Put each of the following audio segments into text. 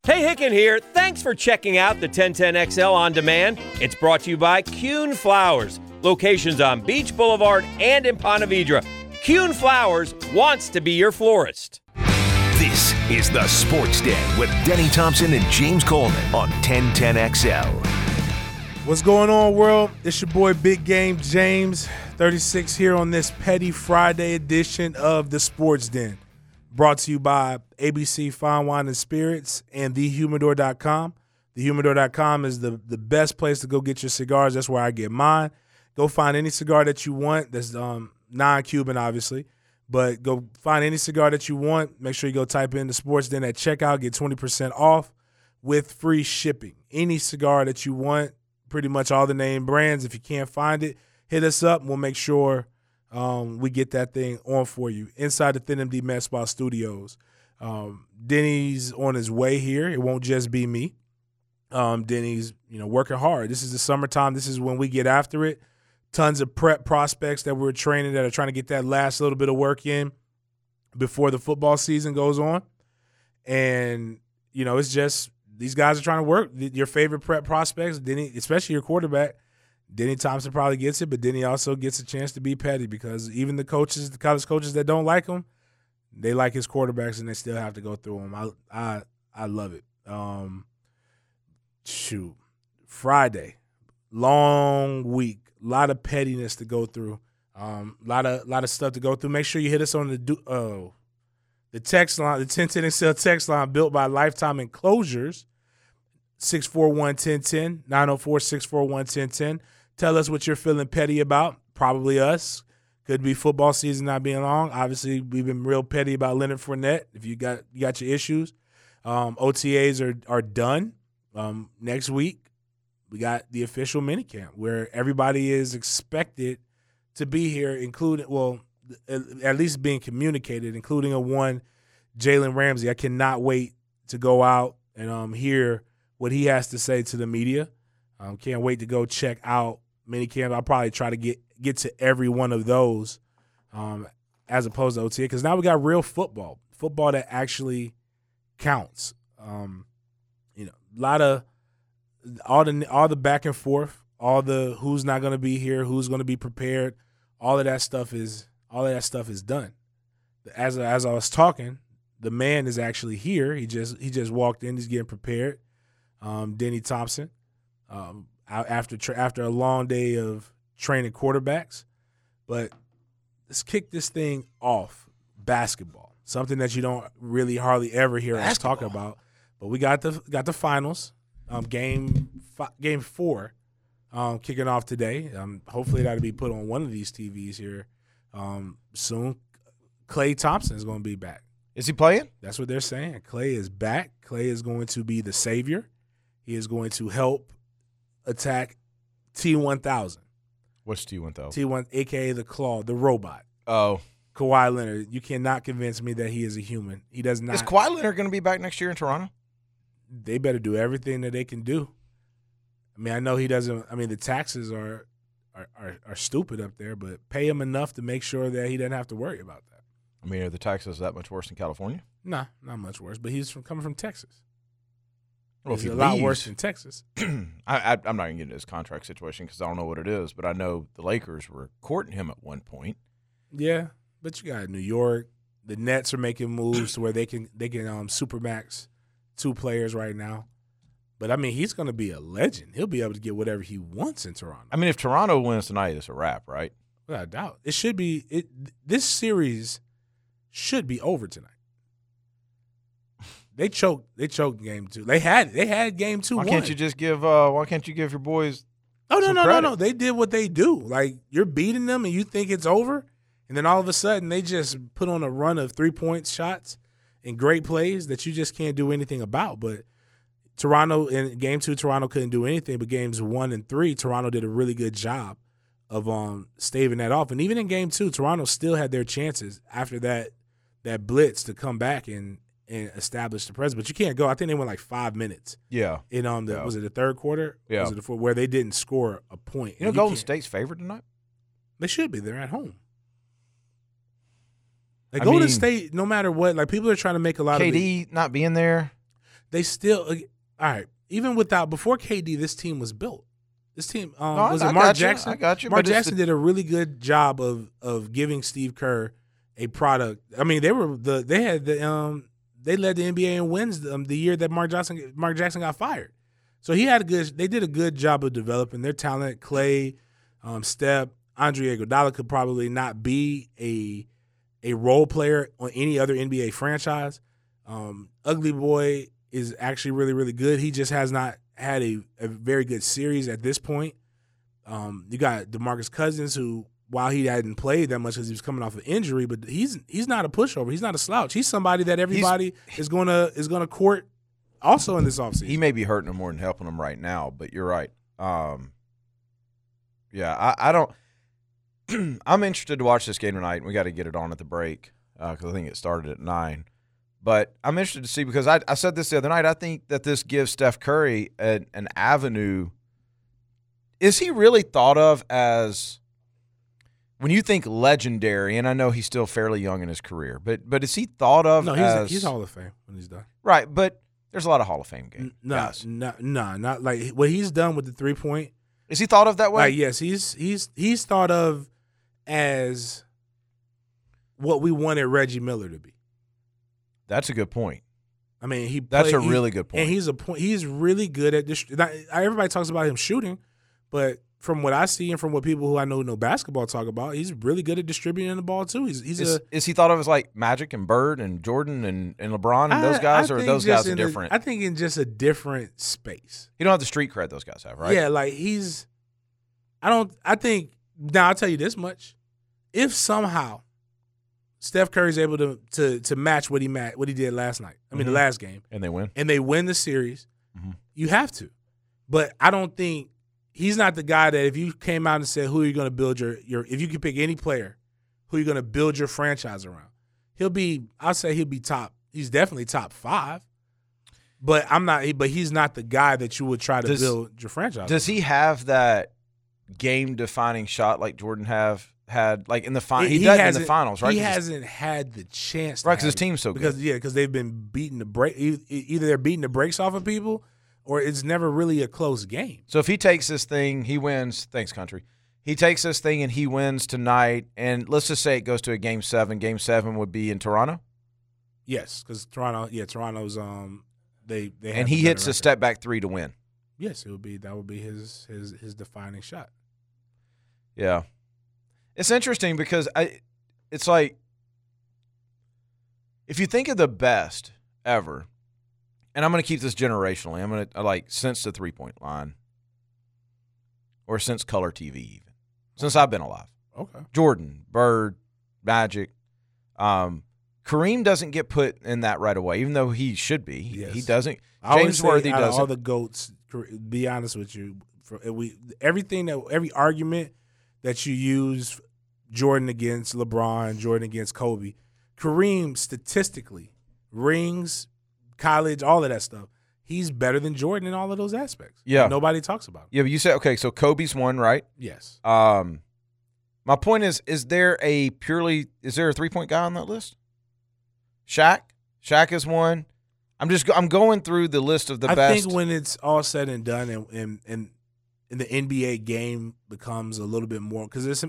Hey, Hicken here. Thanks for checking out the 1010XL On Demand. It's brought to you by Kuhn Flowers. Locations on Beach Boulevard and in Ponte Vedra. Kuhn Flowers wants to be your florist. This is the Sports Den with Denny Thompson and James Coleman on 1010XL. What's going on, world? It's your boy Big Game James, 36 here on this Petty Friday edition of the Sports Den. Brought to you by ABC Fine Wine and Spirits and TheHumidor.com. TheHumidor.com is the best place to go get your cigars. That's where I get mine. Go find any cigar that you want that's non-Cuban, obviously. But go find any cigar that you want. Make sure you go type in the Sports Den at checkout. Get 20% off with free shipping. Any cigar that you want, pretty much all the name brands. If you can't find it, hit us up and we'll make sure we get that thing on for you. Inside the Thin MD Med Spa Studios. Denny's on his way here. It won't just be me. Denny's, working hard. This is the summertime. This is when we get after it. Tons of prep prospects that we're training that are trying to get that last little bit of work in before the football season goes on. And, it's just these guys are trying to work. Your favorite prep prospects, Denny, especially your quarterback, Denny Thompson probably gets it, but Denny also gets a chance to be petty because even the college coaches that don't like him, they like his quarterbacks and they still have to go through him. I love it. Friday, long week, a lot of pettiness to go through, lot of stuff to go through. Make sure you hit us on the text line, the 1010XL text line built by Lifetime Enclosures, 641-1010, 904-641-1010. Tell us what you're feeling petty about. Probably us. Could be football season not being long. Obviously, we've been real petty about Leonard Fournette. If you got your issues, OTAs are done. Next week, we got the official minicamp where everybody is expected to be here, including at least being communicated, including one Jalen Ramsey. I cannot wait to go out and hear what he has to say to the media. Can't wait to go check out minicamp. I'll probably try to get to every one of those as opposed to OTA because now we got real football that actually counts. A lot of all the back and forth, all the who's not going to be here, who's going to be prepared, all of that stuff is done. As I was talking, the man is actually here. He just walked in. He's getting prepared. Denny Thompson. After a long day of training quarterbacks. But let's kick this thing off. Basketball, something that you don't really hardly ever hear us talk about. But we got the finals, game 4, kicking off today. Hopefully that'll be put on one of these TVs here soon. Klay Thompson is going to be back. Is he playing? That's what they're saying. Klay is back. Klay is going to be the savior. He is going to help attack T1000. What's T1000? T1, a.k.a. the Claw, the robot. Oh. Kawhi Leonard. You cannot convince me that he is a human. He does not. Is Kawhi Leonard going to be back next year in Toronto? They better do everything that they can do. I mean, I know he doesn't. I mean, the taxes are stupid up there, but pay him enough to make sure that he doesn't have to worry about that. I mean, are the taxes that much worse in California? Nah, not much worse. But he's coming from Texas. Well, it's a lot worse than Texas. I'm not going to get into his contract situation because I don't know what it is, but I know the Lakers were courting him at one point. Yeah, but you got New York. The Nets are making moves to where they can supermax 2 players right now. But, I mean, he's going to be a legend. He'll be able to get whatever he wants in Toronto. I mean, if Toronto wins tonight, it's a wrap, right? Without a doubt. It should be this series should be over tonight. They choked game 2. They had game 2 Why won. can't you just give why can't you give your boys No. They did what they do. Like, you're beating them and you think it's over, and then all of a sudden they just put on a run of 3-point shots and great plays that you just can't do anything about. But Toronto, in game 2, Toronto couldn't do anything, but games 1 and 3, Toronto did a really good job of staving that off. And even in game 2, Toronto still had their chances after that blitz to come back and establish the presence. But you can't go. I think they went like 5 minutes. Yeah. Was it the third quarter? Yeah. Was it the fourth, where they didn't score a point? You know, Golden State's favored tonight? They should be. They're at home. Golden State, no matter what, like, people are trying to make a lot of KD not being there. they still all right. Even before KD, this team was built. This team was it Mark Jackson? I got you. Mark Jackson did a really good job of giving Steve Kerr a product. I mean, they led the NBA in wins the year that Mark Jackson got fired. So they did a good job of developing their talent. Clay, Steph, Andre Iguodala could probably not be a role player on any other NBA franchise. Ugly Boy is actually really, really good. He just has not had a very good series at this point. You got DeMarcus Cousins, who, while he hadn't played that much because he was coming off an injury, but he's not a pushover. He's not a slouch. He's somebody that everybody is gonna court also in this offseason. He may be hurting him more than helping him right now, but you're right. Yeah, I don't. I'm interested to watch this game tonight. We got to get it on at the break because I think it started at 9. But I'm interested to see because I said this the other night. I think that this gives Steph Curry an avenue. Is he really thought of as, when you think legendary, and I know he's still fairly young in his career, but is he thought of as – he's Hall of Fame when he's done. Right, but there's a lot of Hall of Fame guys. No, not like what he's done with the 3-point. Is he thought of that way? Like, yes, he's thought of as what we wanted Reggie Miller to be. That's a good point. I mean, that's a really good point. And he's really good at this. Everybody talks about him shooting, but from what I see and from what people who I know basketball talk about, he's really good at distributing the ball too. Is he thought of as like Magic and Bird and Jordan and LeBron and those guys, or those guys are different? I think in just a different space. You don't have the street cred those guys have, right? Yeah, like I think now I'll tell you this much: if somehow Steph Curry's able to match what he did last night, the last game, and they win the series, you have to. But I don't think he's not the guy that if you came out and said who are you going to build your if you could pick any player who you're going to build your franchise around, I'll say he'll be top. He's definitely top 5. But he's not the guy that you would try to build your franchise. Does he have that game-defining shot like Jordan had like in the final? He does in the finals, right? He hasn't had the chance, right? Because his team's so good. Because they've been beating the break. Either they're beating the brakes off of people, or it's never really a close game. So if he takes this thing, he wins. Thanks, country. He takes this thing and he wins tonight, and let's just say it goes to a Game 7. Game 7 would be in Toronto. Yes, because Toronto's they and he hits a step back 3 to win. Yes, that would be his defining shot. Yeah. It's interesting because it's like if you think of the best ever, and I'm going to keep this generationally. I'm going to since the 3-point line or since color TV even. Since I've been alive. Okay. Jordan, Bird, Magic. Kareem doesn't get put in that right away, even though he should be. Yes. He doesn't. James Worthy doesn't. All the GOATs, be honest with you, every argument that you use Jordan against LeBron, Jordan against Kobe, Kareem statistically, rings, college, all of that stuff, he's better than Jordan in all of those aspects. Yeah. Nobody talks about it. Yeah, but you said, okay, so Kobe's one, right? Yes. My point is there a 3-point guy on that list? Shaq? Shaq is one. I'm going through the list of the best. I think when it's all said and done and the NBA game becomes a little bit more, because there's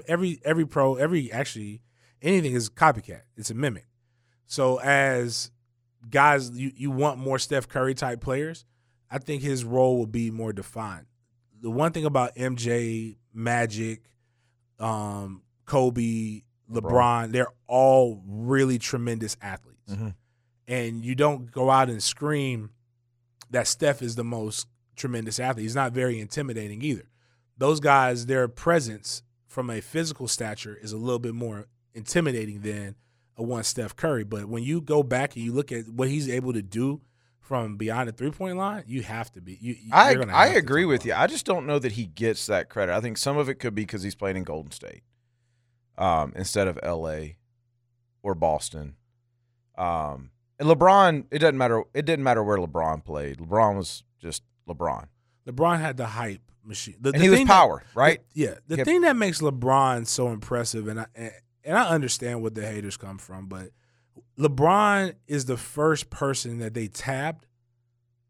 anything is copycat. It's a mimic. So as guys, you want more Steph Curry type players. I think his role will be more defined. The one thing about MJ, Magic, Kobe, LeBron, they're all really tremendous athletes. Mm-hmm. And you don't go out and scream that Steph is the most tremendous athlete. He's not very intimidating either. Those guys, their presence from a physical stature is a little bit more intimidating than a one Steph Curry. But when you go back and you look at what he's able to do from beyond the 3-point line, you have to be. I agree with you. I just don't know that he gets that credit. I think some of it could be because he's playing in Golden State instead of L.A. or Boston. And LeBron, it didn't matter where LeBron played. LeBron was just LeBron. LeBron had the hype machine. And he was power, right? The thing that makes LeBron so impressive, and I understand what the haters come from, but LeBron is the first person that they tabbed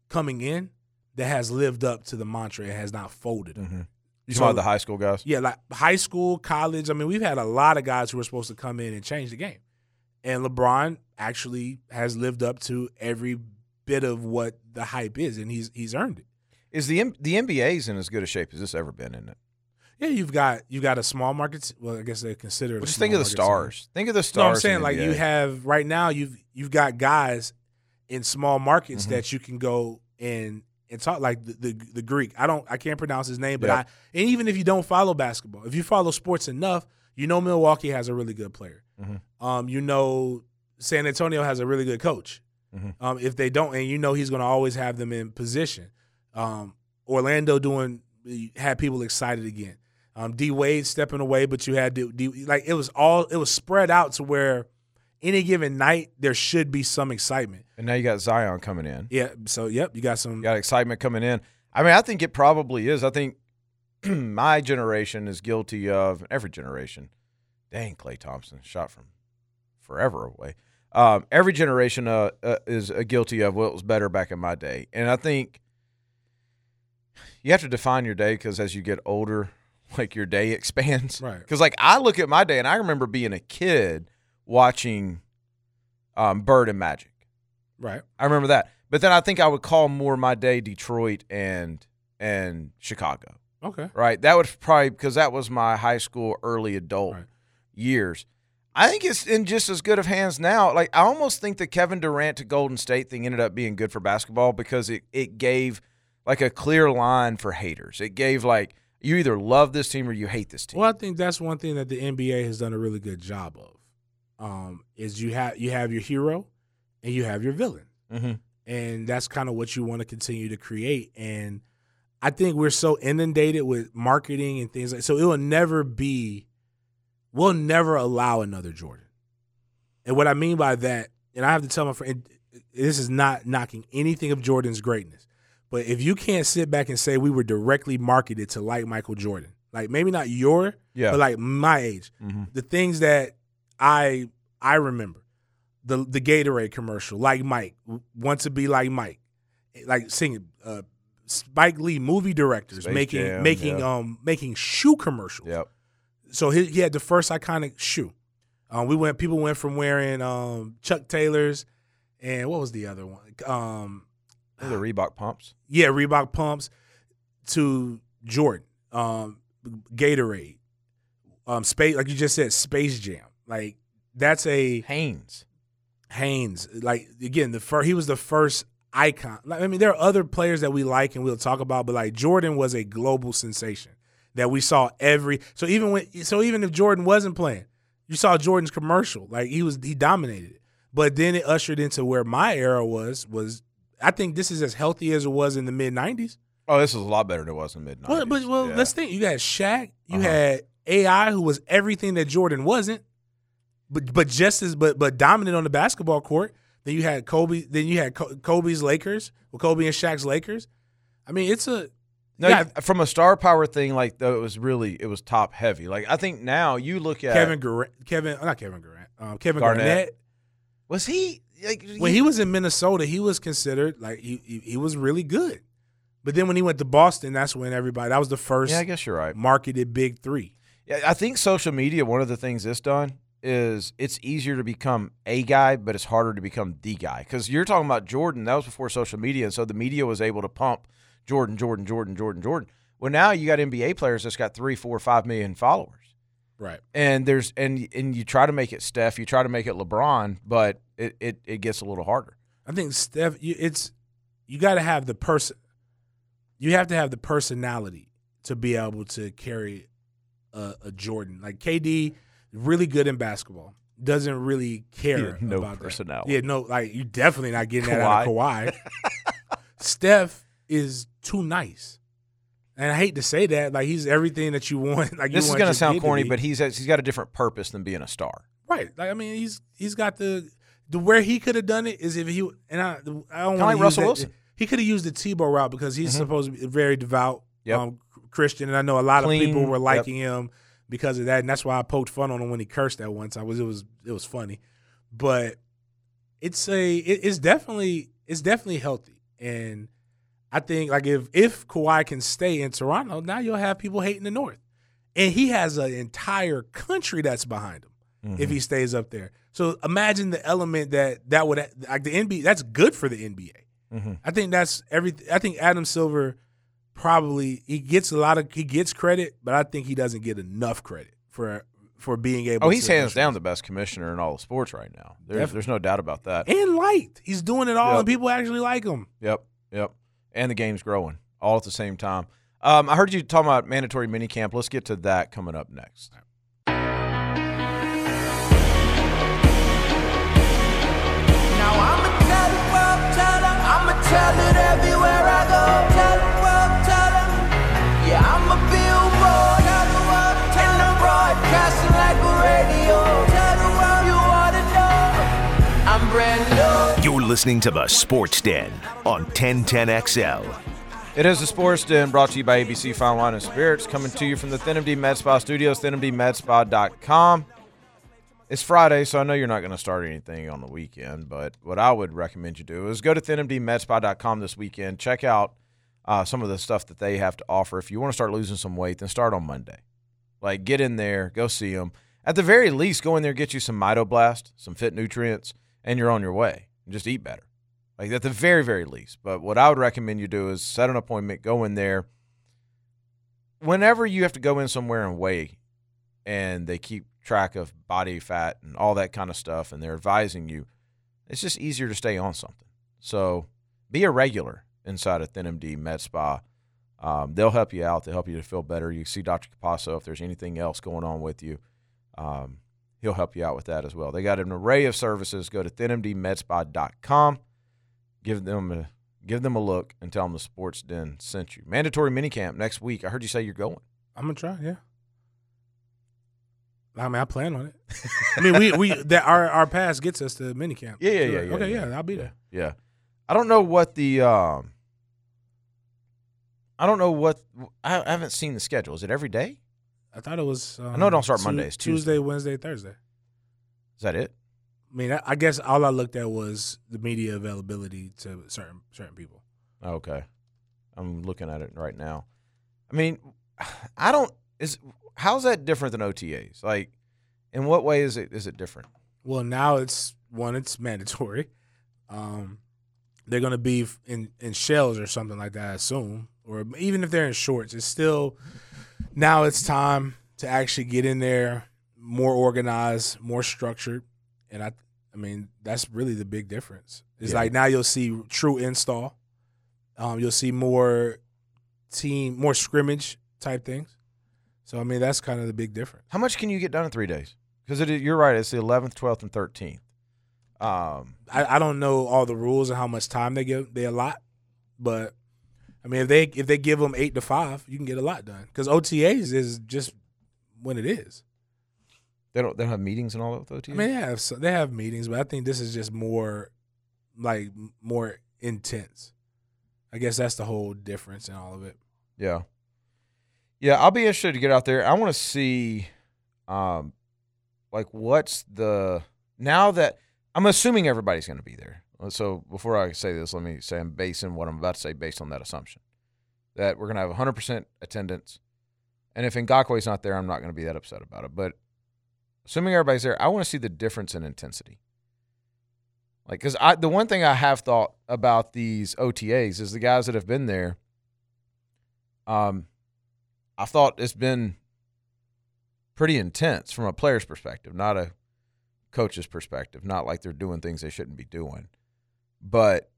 coming in that has lived up to the mantra and has not folded. Mm-hmm. You talking about the high school guys? Yeah, like high school, college. I mean, we've had a lot of guys who were supposed to come in and change the game. And LeBron actually has lived up to every bit of what the hype is, and he's earned it. Is the NBA's in as good a shape as this ever been, isn't it? Yeah, you've got a small market. Well, I guess they consider it. Well, just think of the stars. Think of the stars. No, I'm saying like you have right now. You've got guys in small markets that you can go and talk, like the Greek. I can't pronounce his name, but and even if you don't follow basketball, if you follow sports enough, you know Milwaukee has a really good player. You know San Antonio has a really good coach. If they don't, and you know he's going to always have them in position. Orlando had people excited again. D Wade stepping away, but you had it was spread out to where any given night there should be some excitement. And now you got Zion coming in. Yeah, so you got excitement coming in. I mean, I think it probably is. I think my generation is guilty of every generation. Dang, Klay Thompson shot from forever away. Every generation is guilty of, well, it was better back in my day. And I think you have to define your day because as you get older, like your day expands. Right. Because like I look at my day and I remember being a kid watching Bird and Magic. Right. I remember that. But then I think I would call more my day Detroit and Chicago. Okay. Right. That was probably because that was my high school, early adult years. I think it's in just as good of hands now. Like I almost think the Kevin Durant to Golden State thing ended up being good for basketball because it gave like a clear line for haters. It gave like you either love this team or you hate this team. Well, I think that's one thing that the NBA has done a really good job of. Is you have your hero and you have your villain. And that's kind of what you want to continue to create. And I think we're so inundated with marketing and things like so we'll never allow another Jordan. And what I mean by that, and I have to tell my friend, this is not knocking anything of Jordan's greatness, but if you can't sit back and say we were directly marketed to like Michael Jordan, like maybe not but like my age, the things that I remember, the Gatorade commercial, like Mike, want to be like Mike, like singing, Spike Lee, movie directors Space Jam, making shoe commercials. Yep. So he had the first iconic shoe. People went from wearing Chuck Taylors and what was the other one? The Reebok pumps. Yeah, Reebok pumps to Jordan, Gatorade, Space, like you just said, Space Jam. Like that's a Hanes. Like again, he was the first icon. I mean, there are other players that we like and we'll talk about, but like Jordan was a global sensation that we saw so even if Jordan wasn't playing, you saw Jordan's commercial. Like he dominated it. But then it ushered into where my era was I think this is as healthy as it was in the mid-90s. Oh, this is a lot better than it was in the mid-90s. Well, let's think. You had Shaq. You had AI, who was everything that Jordan wasn't, but dominant on the basketball court. Then you had Kobe. Then you had Kobe's Lakers, Kobe and Shaq's Lakers. I mean, it's a from a star power thing. Like though, it was top heavy. Like I think now you look at Kevin Garnett. Was he? When he was in Minnesota, he was considered like he was really good. But then when he went to Boston, that's when that was the first I guess you're right. marketed big three. Yeah, I think social media, one of the things it's done is it's easier to become a guy, but it's harder to become the guy. Because you're talking about Jordan, that was before social media, and so the media was able to pump Jordan. Well, now you got NBA players that's got 3, 4, 5 million followers. Right. And you try to make it Steph, you try to make it LeBron, but it gets a little harder. I think Steph, you got to have the person. You have to have the personality to be able to carry a Jordan. Like KD, really good in basketball, doesn't really care about personality. That. Yeah, no, like you definitely not getting that out of Kawhi. Steph is too nice. And I hate to say that, like he's everything that you want. Like this is going to sound corny, but he's got a different purpose than being a star. Right. Like I mean, he's got the where he could have done it is if he and I don't want like Russell Wilson. He could have used the Tebow route because he's supposed to be very devout Christian, and I know a lot of people were liking him because of that, and that's why I poked fun on him when he cursed that once. It was funny, but it's definitely healthy, and I think like if Kawhi can stay in Toronto, now you'll have people hating the North. And he has an entire country that's behind him if he stays up there. So imagine the element that would like the NBA. That's good for the NBA. I think that's everything. I think Adam Silver probably he gets credit, but I think he doesn't get enough credit for being able. Oh, he's hands down the best commissioner in all of sports right now. There's no doubt about that. And liked, he's doing it all, and people actually like him. Yep. And the game's growing all at the same time. I heard you talking about mandatory minicamp. Let's get to that coming up next. Now I'ma tell it everywhere I go. Tell it. Yeah, I'm a billboard. And I'm broadcasting like a radio. Tell the world you wanna know. I'm brand new. You're listening to the Sports Den on 1010XL. It is the Sports Den, brought to you by ABC Fine Wine and Spirits, coming to you from the ThinMD Med Spa Studios, thinmdmedspa.com. It's Friday, so I know you're not going to start anything on the weekend, but what I would recommend you do is go to thinmdmedspa.com this weekend. Check out some of the stuff that they have to offer. If you want to start losing some weight, then start on Monday. Like, get in there, go see them. At the very least, go in there, get you some Mitoblast, some Fit Nutrients, and you're on your way. And just eat better. Like, at the very, very least. But what I would recommend you do is set an appointment, go in there. Whenever you have to go in somewhere and weigh, and they keep track of body fat and all that kind of stuff, and they're advising you, it's just easier to stay on something. So be a regular inside of ThinMD Med Spa. They'll help you out. They'll help you to feel better. You see Dr. Capasso if there's anything else going on with you. He'll help you out with that as well. They got an array of services. Go to thinmdmedspa.com. Give them a look and tell them the Sports Den sent you. Mandatory minicamp next week. I heard you say you're going. I'm gonna try. Yeah. I mean, I plan on it. I mean, our pass gets us to minicamp. Yeah. Okay, yeah, I'll be there. Yeah. I don't know what I haven't seen the schedule. Is it every day? I thought it was. I know it don't start Mondays. Tuesday, Wednesday, Thursday. Is that it? I mean, I guess all I looked at was the media availability to certain people. Okay. I'm looking at it right now. I mean, how's that different than OTAs? Like, in what way is it different? Well, now it's mandatory. They're going to be in shells or something like that, I assume. Or even if they're in shorts, it's still now it's time to actually get in there, more organized, more structured. And I mean, that's really the big difference. It's like now you'll see true install. You'll see more scrimmage type things. So, I mean, that's kind of the big difference. How much can you get done in 3 days? Because you're right, it's the 11th, 12th, and 13th. I don't know all the rules and how much time they allot, but I mean, if they give them 8 to 5, you can get a lot done. Because OTAs is just when it is. They don't have meetings and all that with OTAs? I mean, they have meetings, but I think this is just more intense. I guess that's the whole difference in all of it. Yeah. Yeah, I'll be interested to get out there. I want to see, what's the – now that – I'm assuming everybody's going to be there. So before I say this, let me say I'm basing what I'm about to say based on that assumption, that we're going to have 100% attendance. And if Ngakwe's not there, I'm not going to be that upset about it. But assuming everybody's there, I want to see the difference in intensity. Like, because the one thing I have thought about these OTAs is the guys that have been there, I thought it's been pretty intense from a player's perspective, not a coach's perspective, not like they're doing things they shouldn't be doing. But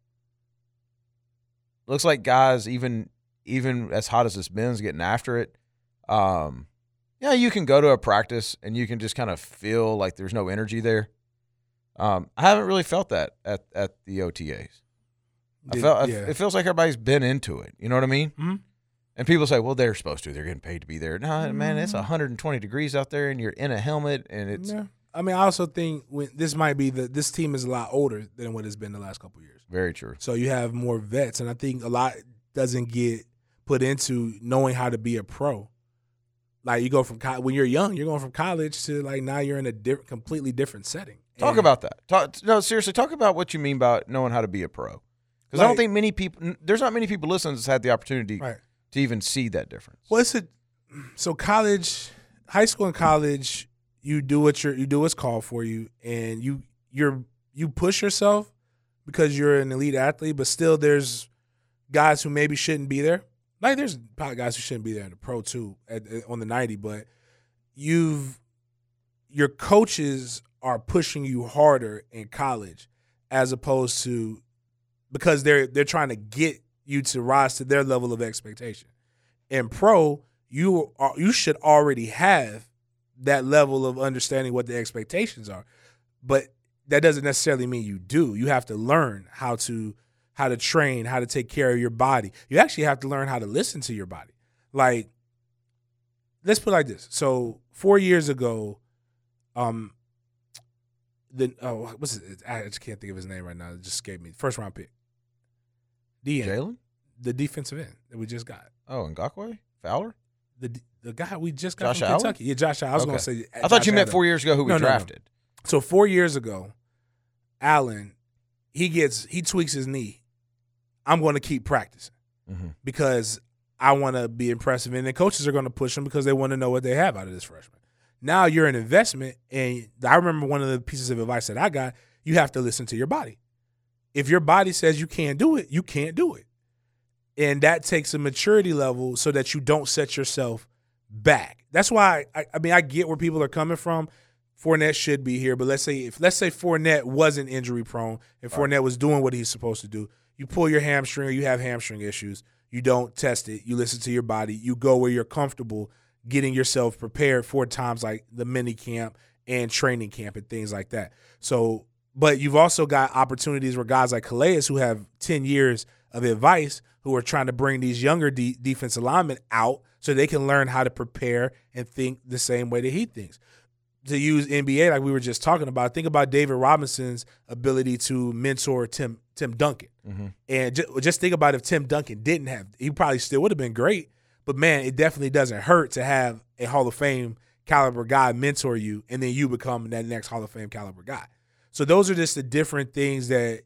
looks like guys, even as hot as it's been, is getting after it. Yeah, you can go to a practice and you can just kind of feel like there's no energy there. I haven't really felt that at the OTAs. It feels like everybody's been into it. You know what I mean? Mm-hmm. And people say, well, they're supposed to. They're getting paid to be there. No, man, it's 120 degrees out there and you're in a helmet and it's yeah. I mean, I also think this might be this team is a lot older than what it's been the last couple of years. Very true. So you have more vets, and I think a lot doesn't get put into knowing how to be a pro. Like you go from when you're young, you're going from college to like now you're in a completely different setting. Talk about that. Seriously, talk about what you mean by knowing how to be a pro. Because I don't think many people – there's not many people listening that's had the opportunity to even see that difference. Well, so college, high school and college, you do what's called for you, and you push yourself because you're an elite athlete, but still there's guys who maybe shouldn't be there. Like there's probably guys who shouldn't be there in the pro too on the 90, but your coaches are pushing you harder in college as opposed to because they're trying to get you to rise to their level of expectation. In pro, you should already have that level of understanding what the expectations are, but that doesn't necessarily mean you do. You have to learn how to train, how to take care of your body. You actually have to learn how to listen to your body. Like, let's put it like this. So 4 years ago, what's it? I just can't think of his name right now. It just escaped me. First round pick. Jalen? The defensive end that we just got. Oh, Ngakoue? Fowler? The guy we just got Josh from Allen? Kentucky. Yeah, Josh Allen. I was going to say. I thought you meant 4 years ago who we drafted. No. So 4 years ago, Allen, he tweaks his knee. I'm going to keep practicing because I want to be impressive. And the coaches are going to push him because they want to know what they have out of this freshman. Now you're an investment, and I remember one of the pieces of advice that I got, you have to listen to your body. If your body says you can't do it, you can't do it. And that takes a maturity level so that you don't set yourself back. That's why, I get where people are coming from. Fournette should be here, but let's say Fournette wasn't injury prone and Fournette was doing what he's supposed to do, you pull your hamstring or you have hamstring issues, you don't test it, you listen to your body, you go where you're comfortable getting yourself prepared for times like the mini camp and training camp and things like that. So, but you've also got opportunities where guys like Calais who have 10 years of advice who are trying to bring these younger defensive linemen out so they can learn how to prepare and think the same way that he thinks. To use NBA like we were just talking about, think about David Robinson's ability to mentor Tim Duncan. And just think about if Tim Duncan didn't have – he probably still would have been great, but, man, it definitely doesn't hurt to have a Hall of Fame caliber guy mentor you and then you become that next Hall of Fame caliber guy. So those are just the different things that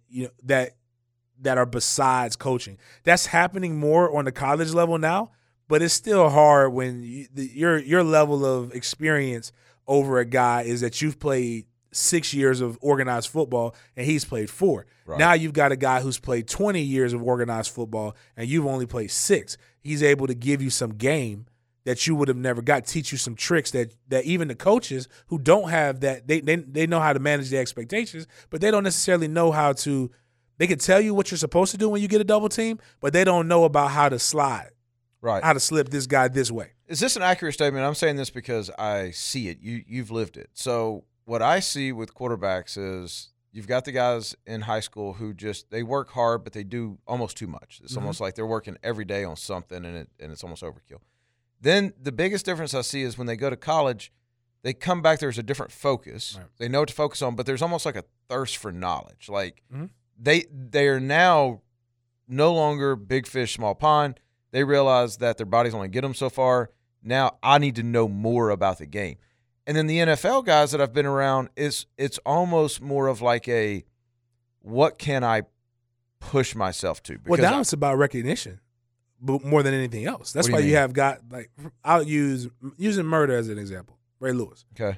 that are besides coaching. That's happening more on the college level now, but it's still hard when your level of experience over a guy is that you've played 6 years of organized football and he's played 4. Right. Now you've got a guy who's played 20 years of organized football and you've only played 6. He's able to give you some game that you would have never got, teach you some tricks that even the coaches who don't have that, they know how to manage the expectations, but they don't necessarily know how to – they can tell you what you're supposed to do when you get a double team, but they don't know about how to slide, right? How to slip this guy this way. Is this an accurate statement? I'm saying this because I see it. You've lived it. So what I see with quarterbacks is you've got the guys in high school who they work hard, but they do almost too much. It's almost like they're working every day on something, and it's almost overkill. Then the biggest difference I see is when they go to college, they come back, there's a different focus. Right. They know what to focus on, but there's almost like a thirst for knowledge. Like they are now no longer big fish, small pond. They realize that their bodies only get them so far. Now I need to know more about the game. And then the NFL guys that I've been around, it's almost more of like a what can I push myself to? Because now it's about recognition. But more than anything else. That's why you have got, like, I'll using murder as an example. Ray Lewis. Okay.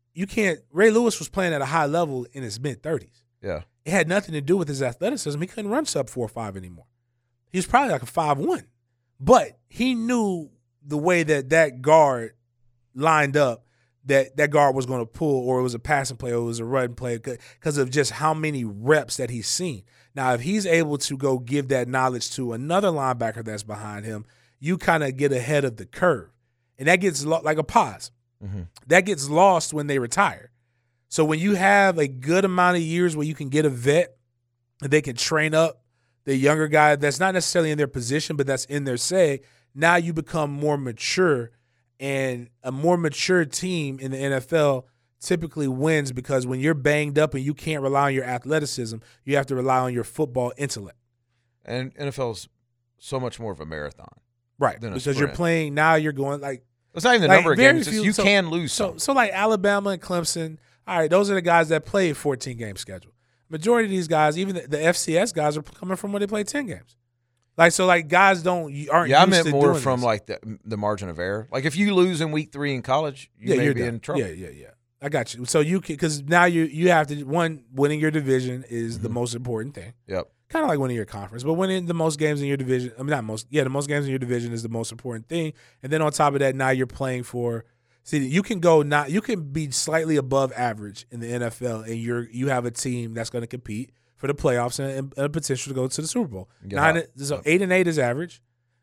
Ray Lewis was playing at a high level in his mid-30s. Yeah. It had nothing to do with his athleticism. He couldn't run sub 4.5 anymore. He was probably like a 5'1". But he knew the way that guard lined up, that guard was going to pull, or it was a passing play, or it was a run play, because of just how many reps that he's seen. Now, if he's able to go give that knowledge to another linebacker that's behind him, you kind of get ahead of the curve. And that gets like a pause. That gets lost when they retire. So when you have a good amount of years where you can get a vet and they can train up the younger guy that's not necessarily in their position, but that's in their say, now you become more mature. And a more mature team in the NFL typically wins because when you're banged up and you can't rely on your athleticism, you have to rely on your football intellect. And NFL's so much more of a marathon. Right, because you're playing – now you're going like – it's not even the number of games. You can lose some. So like Alabama and Clemson, all right, those are the guys that play a 14-game schedule. Majority of these guys, even the FCS guys, are coming from where they play 10 games. Like so, like guys aren't. Yeah, I used meant to more doing from this. like the margin of error. Like if you lose in week 3 in college, you may you're be done. in trouble. Yeah. I got you. So you can, because now you have to, winning your division is the most important thing. Yep. Kind of like winning your conference, but winning the most games in your division. I mean, not most. Yeah, the most games in your division is the most important thing. And then on top of that, now you're playing for. See, you can be slightly above average in the NFL, and you have a team that's going to compete for the playoffs and a potential to go to the Super Bowl. 8-8 is average.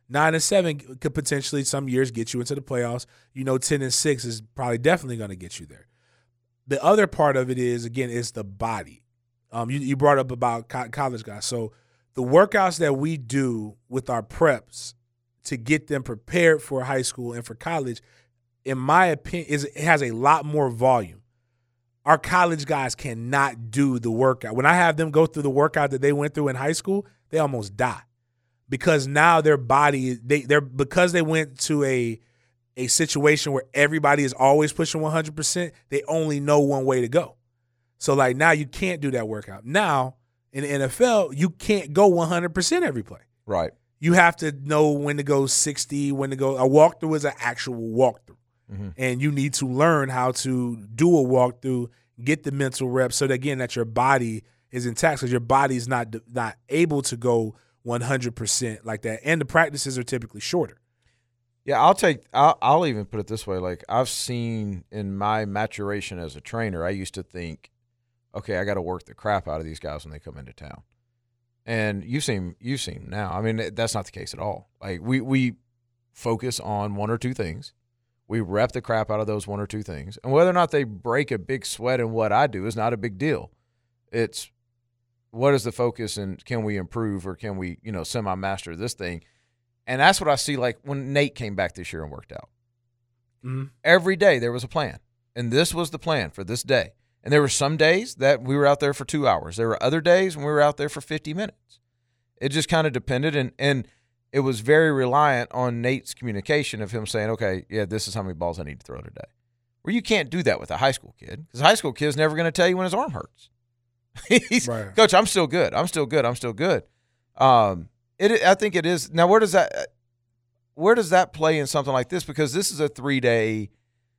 9-7 could potentially some years get you into the playoffs. 10-6 is probably definitely going to get you there. The other part of it is the body. You brought up about college guys. So the workouts that we do with our preps to get them prepared for high school and for college, in my opinion, it has a lot more volume. Our college guys cannot do the workout. When I have them go through the workout that they went through in high school, they almost die because now their body because they went to a situation where everybody is always pushing 100%. They only know one way to go. So like now you can't do that workout. Now in the NFL, you can't go 100% every play. Right. You have to know when to go 60, when to go. A walkthrough is an actual walkthrough. Mm-hmm. And you need to learn how to do a walkthrough, get the mental reps so that your body is intact because your body is not able to go 100% like that. And the practices are typically shorter. Yeah, I'll even put it this way. Like I've seen in my maturation as a trainer, I used to think, okay, I got to work the crap out of these guys when they come into town. And you've seen now. I mean, that's not the case at all. Like we focus on one or two things. We rep the crap out of those one or two things. And whether or not they break a big sweat in what I do is not a big deal. It's what is the focus and can we improve or can we, semi-master this thing? And that's what I see like when Nate came back this year and worked out. Mm-hmm. Every day there was a plan. And this was the plan for this day. And there were some days that we were out there for 2 hours. There were other days when we were out there for 50 minutes. It just kind of depended. And it was very reliant on Nate's communication of him saying, okay, yeah, this is how many balls I need to throw today. Where you can't do that with a high school kid because a high school kid's never going to tell you when his arm hurts. He's, right. Coach, I'm still good. I'm still good. I think it is. Now, where does that play in something like this? Because this is a 3-day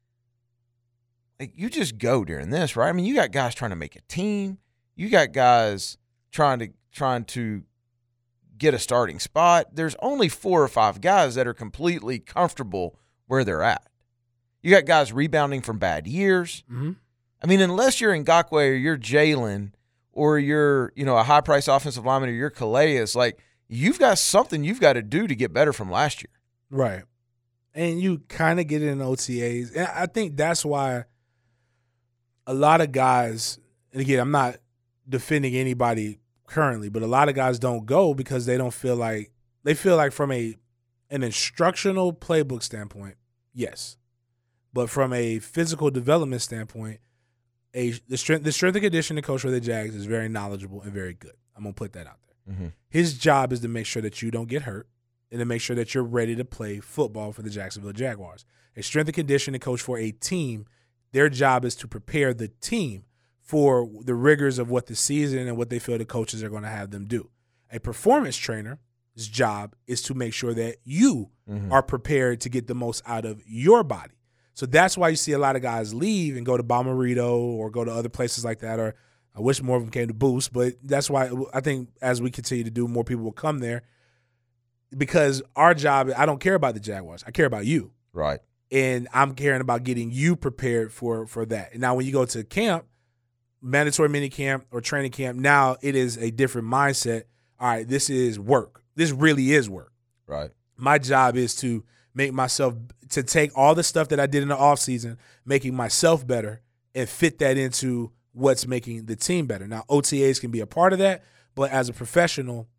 – like you just go during this, right? I mean, you got guys trying to make a team. You got guys trying to get a starting spot. There's only 4 or 5 guys that are completely comfortable where they're at. You got guys rebounding from bad years. Mm-hmm. I mean, unless you're Ngakoue or you're Jalen or you're, a high-priced offensive lineman or you're Calais, like you've got something you've got to do to get better from last year. Right. And you kind of get it in OTAs. And I think that's why a lot of guys, and again, I'm not defending anybody currently, but a lot of guys don't go because they feel like from an instructional playbook standpoint, yes. But from a physical development standpoint, the strength and conditioning coach for the Jags is very knowledgeable and very good. I'm going to put that out there. Mm-hmm. His job is to make sure that you don't get hurt and to make sure that you're ready to play football for the Jacksonville Jaguars. A strength and conditioning coach for a team, their job is to prepare the team for the rigors of what the season and what they feel the coaches are going to have them do. A performance trainer's job is to make sure that you are prepared to get the most out of your body. So that's why you see a lot of guys leave and go to Bomarito or go to other places like that, or I wish more of them came to Boost, but that's why I think as we continue to do, more people will come there because our job, I don't care about the Jaguars. I care about you. Right. And I'm caring about getting you prepared for that. And now when you go to camp, mandatory mini camp or training camp, now it is a different mindset. All right, this is work. This really is work. Right. My job is to take all the stuff that I did in the offseason, making myself better, and fit that into what's making the team better. Now, OTAs can be a part of that, but as a professional,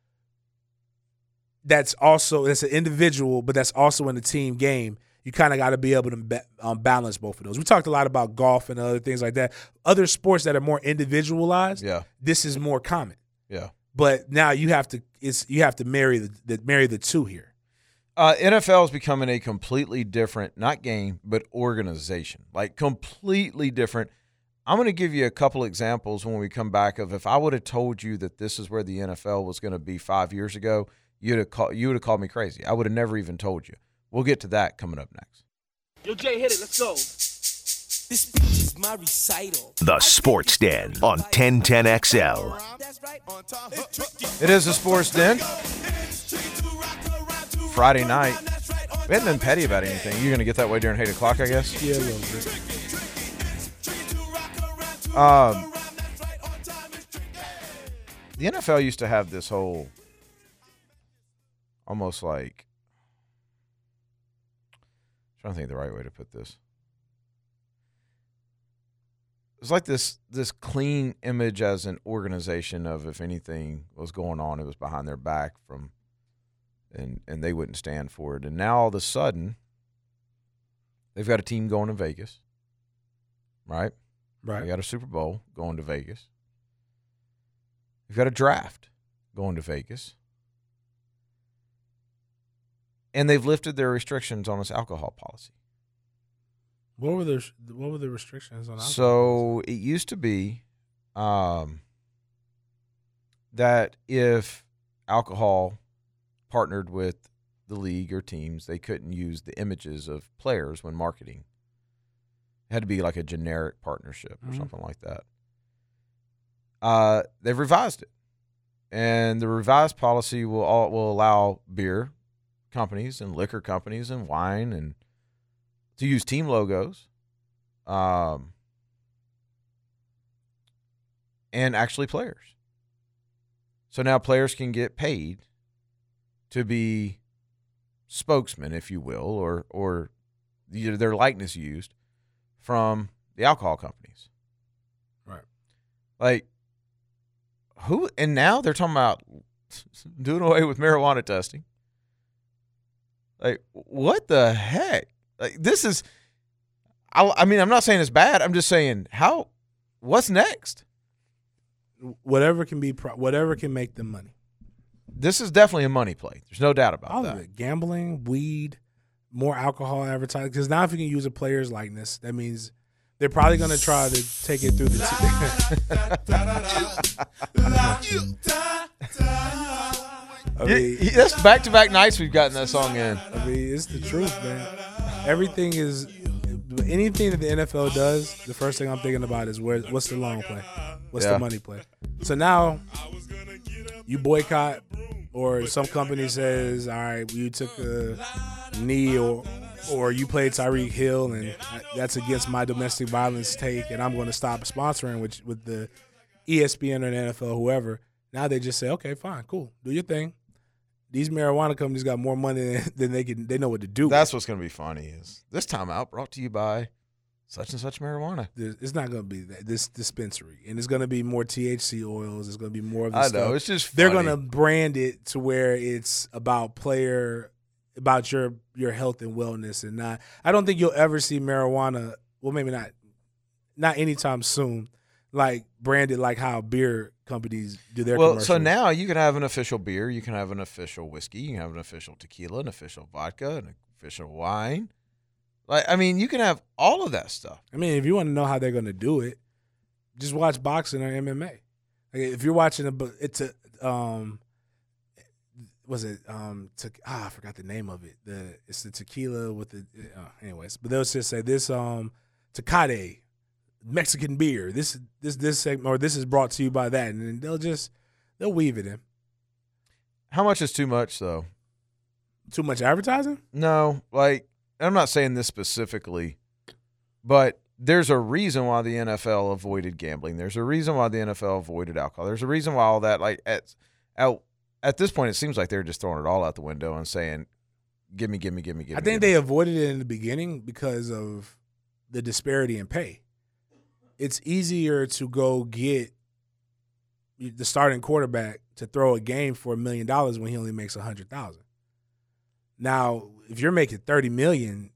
that's an individual, but that's also in the team game. You kind of got to be able to balance both of those. We talked a lot about golf and other things like that. Other sports that are more individualized, this is more common. Yeah. But now you have to marry the two here. NFL is becoming a completely different, not game, but organization. Like completely different. I'm going to give you a couple examples when we come back of if I would have told you that this is where the NFL was going to be 5 years ago, you would have called me crazy. I would have never even told you. We'll get to that coming up next. Yo, Jay, hit it. Let's go. This is my recital. The Sports Den on 1010XL. It is the Sports Den. Friday night. We haven't been petty about anything. You're going to get that way during 8 o'clock, I guess? Yeah, a little bit. The NFL used to have this whole almost like, I'm trying to think of the right way to put this. It's like this clean image as an organization of if anything was going on, it was behind their back and they wouldn't stand for it. And now all of a sudden, they've got a team going to Vegas, right? Right. They got a Super Bowl going to Vegas. They've got a draft going to Vegas. And they've lifted their restrictions on its alcohol policy. What were the restrictions on alcohol? So it used to be that if alcohol partnered with the league or teams, they couldn't use the images of players when marketing. It had to be like a generic partnership or something like that. They've revised it. And the revised policy will allow beer companies and liquor companies and wine and to use team logos, and actually players. So now players can get paid to be spokesmen, if you will, or their likeness used from the alcohol companies. Right. Like, who? And now they're talking about doing away with marijuana testing. Like, what the heck? Like, this is, I mean, I'm not saying it's bad. I'm just saying, what's next? Whatever can make them money. This is definitely a money play. There's no doubt about All that. of it. Gambling, weed, more alcohol advertising. Because now if you can use a player's likeness, that means they're probably going to try to take it through the I mean, that's back-to-back nights we've gotten that song in. I mean, it's the truth, man. Everything is anything that the NFL does. The first thing I'm thinking about is what's the long play, what's the money play. So now you boycott, or some company says, "All right, you took a knee, or you played Tyreek Hill, and that's against my domestic violence take, and I'm going to stop sponsoring with the ESPN or the NFL, whoever." Now they just say, "Okay, fine, cool, do your thing." These marijuana companies got more money than they know what to do. That's what's going to be funny is this timeout brought to you by such and such marijuana. It's not going to be this dispensary, and it's going to be more THC oils. It's going to be more of this I stuff. know, it's just funny. They're going to brand it to where it's about your health and wellness, and not. I don't think you'll ever see marijuana. Well, maybe not anytime soon. Like branded like how beer companies do their commercials. So now you can have an official beer, you can have an official whiskey, you can have an official tequila, an official vodka, an official wine. Like, I mean, you can have all of that stuff. I mean, if you want to know how they're going to do it, just watch boxing or MMA. Like if you're watching I forgot the name of it. It's the tequila with the anyways. But they'll just say this Tecate Mexican beer. This segment, or this is brought to you by that, and they'll weave it in. How much is too much though? Too much advertising? No, like I'm not saying this specifically, but there's a reason why the NFL avoided gambling. There's a reason why the NFL avoided alcohol. There's a reason why all that. Like at this point, it seems like they're just throwing it all out the window and saying, "Give me." I think they avoided it in the beginning because of the disparity in pay. It's easier to go get the starting quarterback to throw a game for $1 million when he only makes $100,000. Now, if you're making $30 million,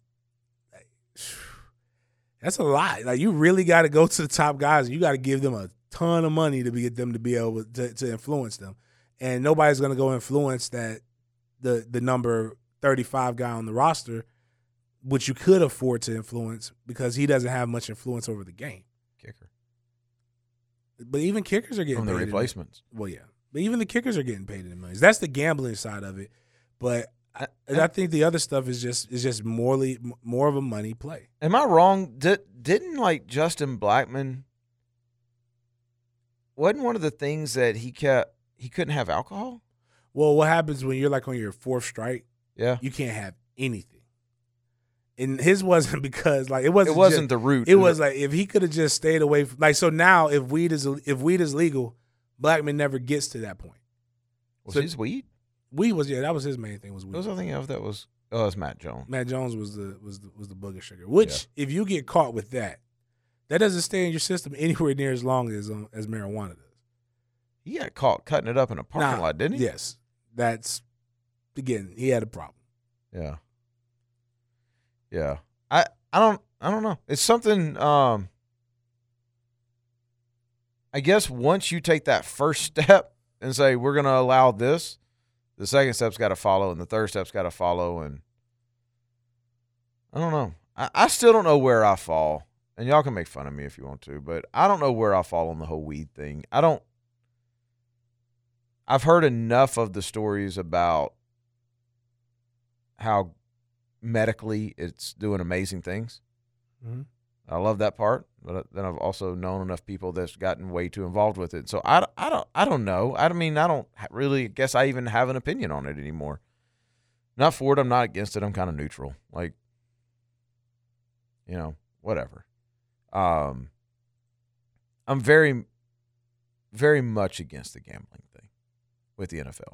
that's a lot. Like you really got to go to the top guys. You got to give them a ton of money to get them to be able to influence them, and nobody's going to go influence that the number 35 guy on the roster, which you could afford to influence because he doesn't have much influence over the game. Kicker. But even kickers are getting from the paid replacements. Well, yeah. But even the kickers are getting paid in the millions. That's the gambling side of it. But I think the other stuff is just more of a money play. Am I wrong? Didn't like Justin Blackmon? Wasn't one of the things that he couldn't have alcohol? Well, what happens when you're like on your fourth strike? Yeah, You can't have anything. And his wasn't because like it wasn't wasn't the root. It was like if he could have just stayed away from like so now if weed is legal, Blackmon never gets to that point. Was so his weed? Weed was that was his main thing was weed. What was I thinking of? That was it's Matt Jones. Matt Jones was the booger sugar. Which if you get caught with that doesn't stay in your system anywhere near as long as marijuana does. He got caught cutting it up in a parking lot, didn't he? Yes, that's again he had a problem. Yeah. Yeah. I don't know. It's something I guess once you take that first step and say we're going to allow this, the second step's got to follow and the third step's got to follow, and I don't know. I still don't know where I fall. And y'all can make fun of me if you want to, but I don't know where I fall on the whole weed thing. I've heard enough of the stories about how medically it's doing amazing things. Mm-hmm. I love that part, but then I've also known enough people that's gotten way too involved with it. So I don't know. I mean, I don't really guess I even have an opinion on it anymore. Not for it. I'm not against it. I'm kind of neutral. Like, whatever. I'm very, very much against the gambling thing with the NFL.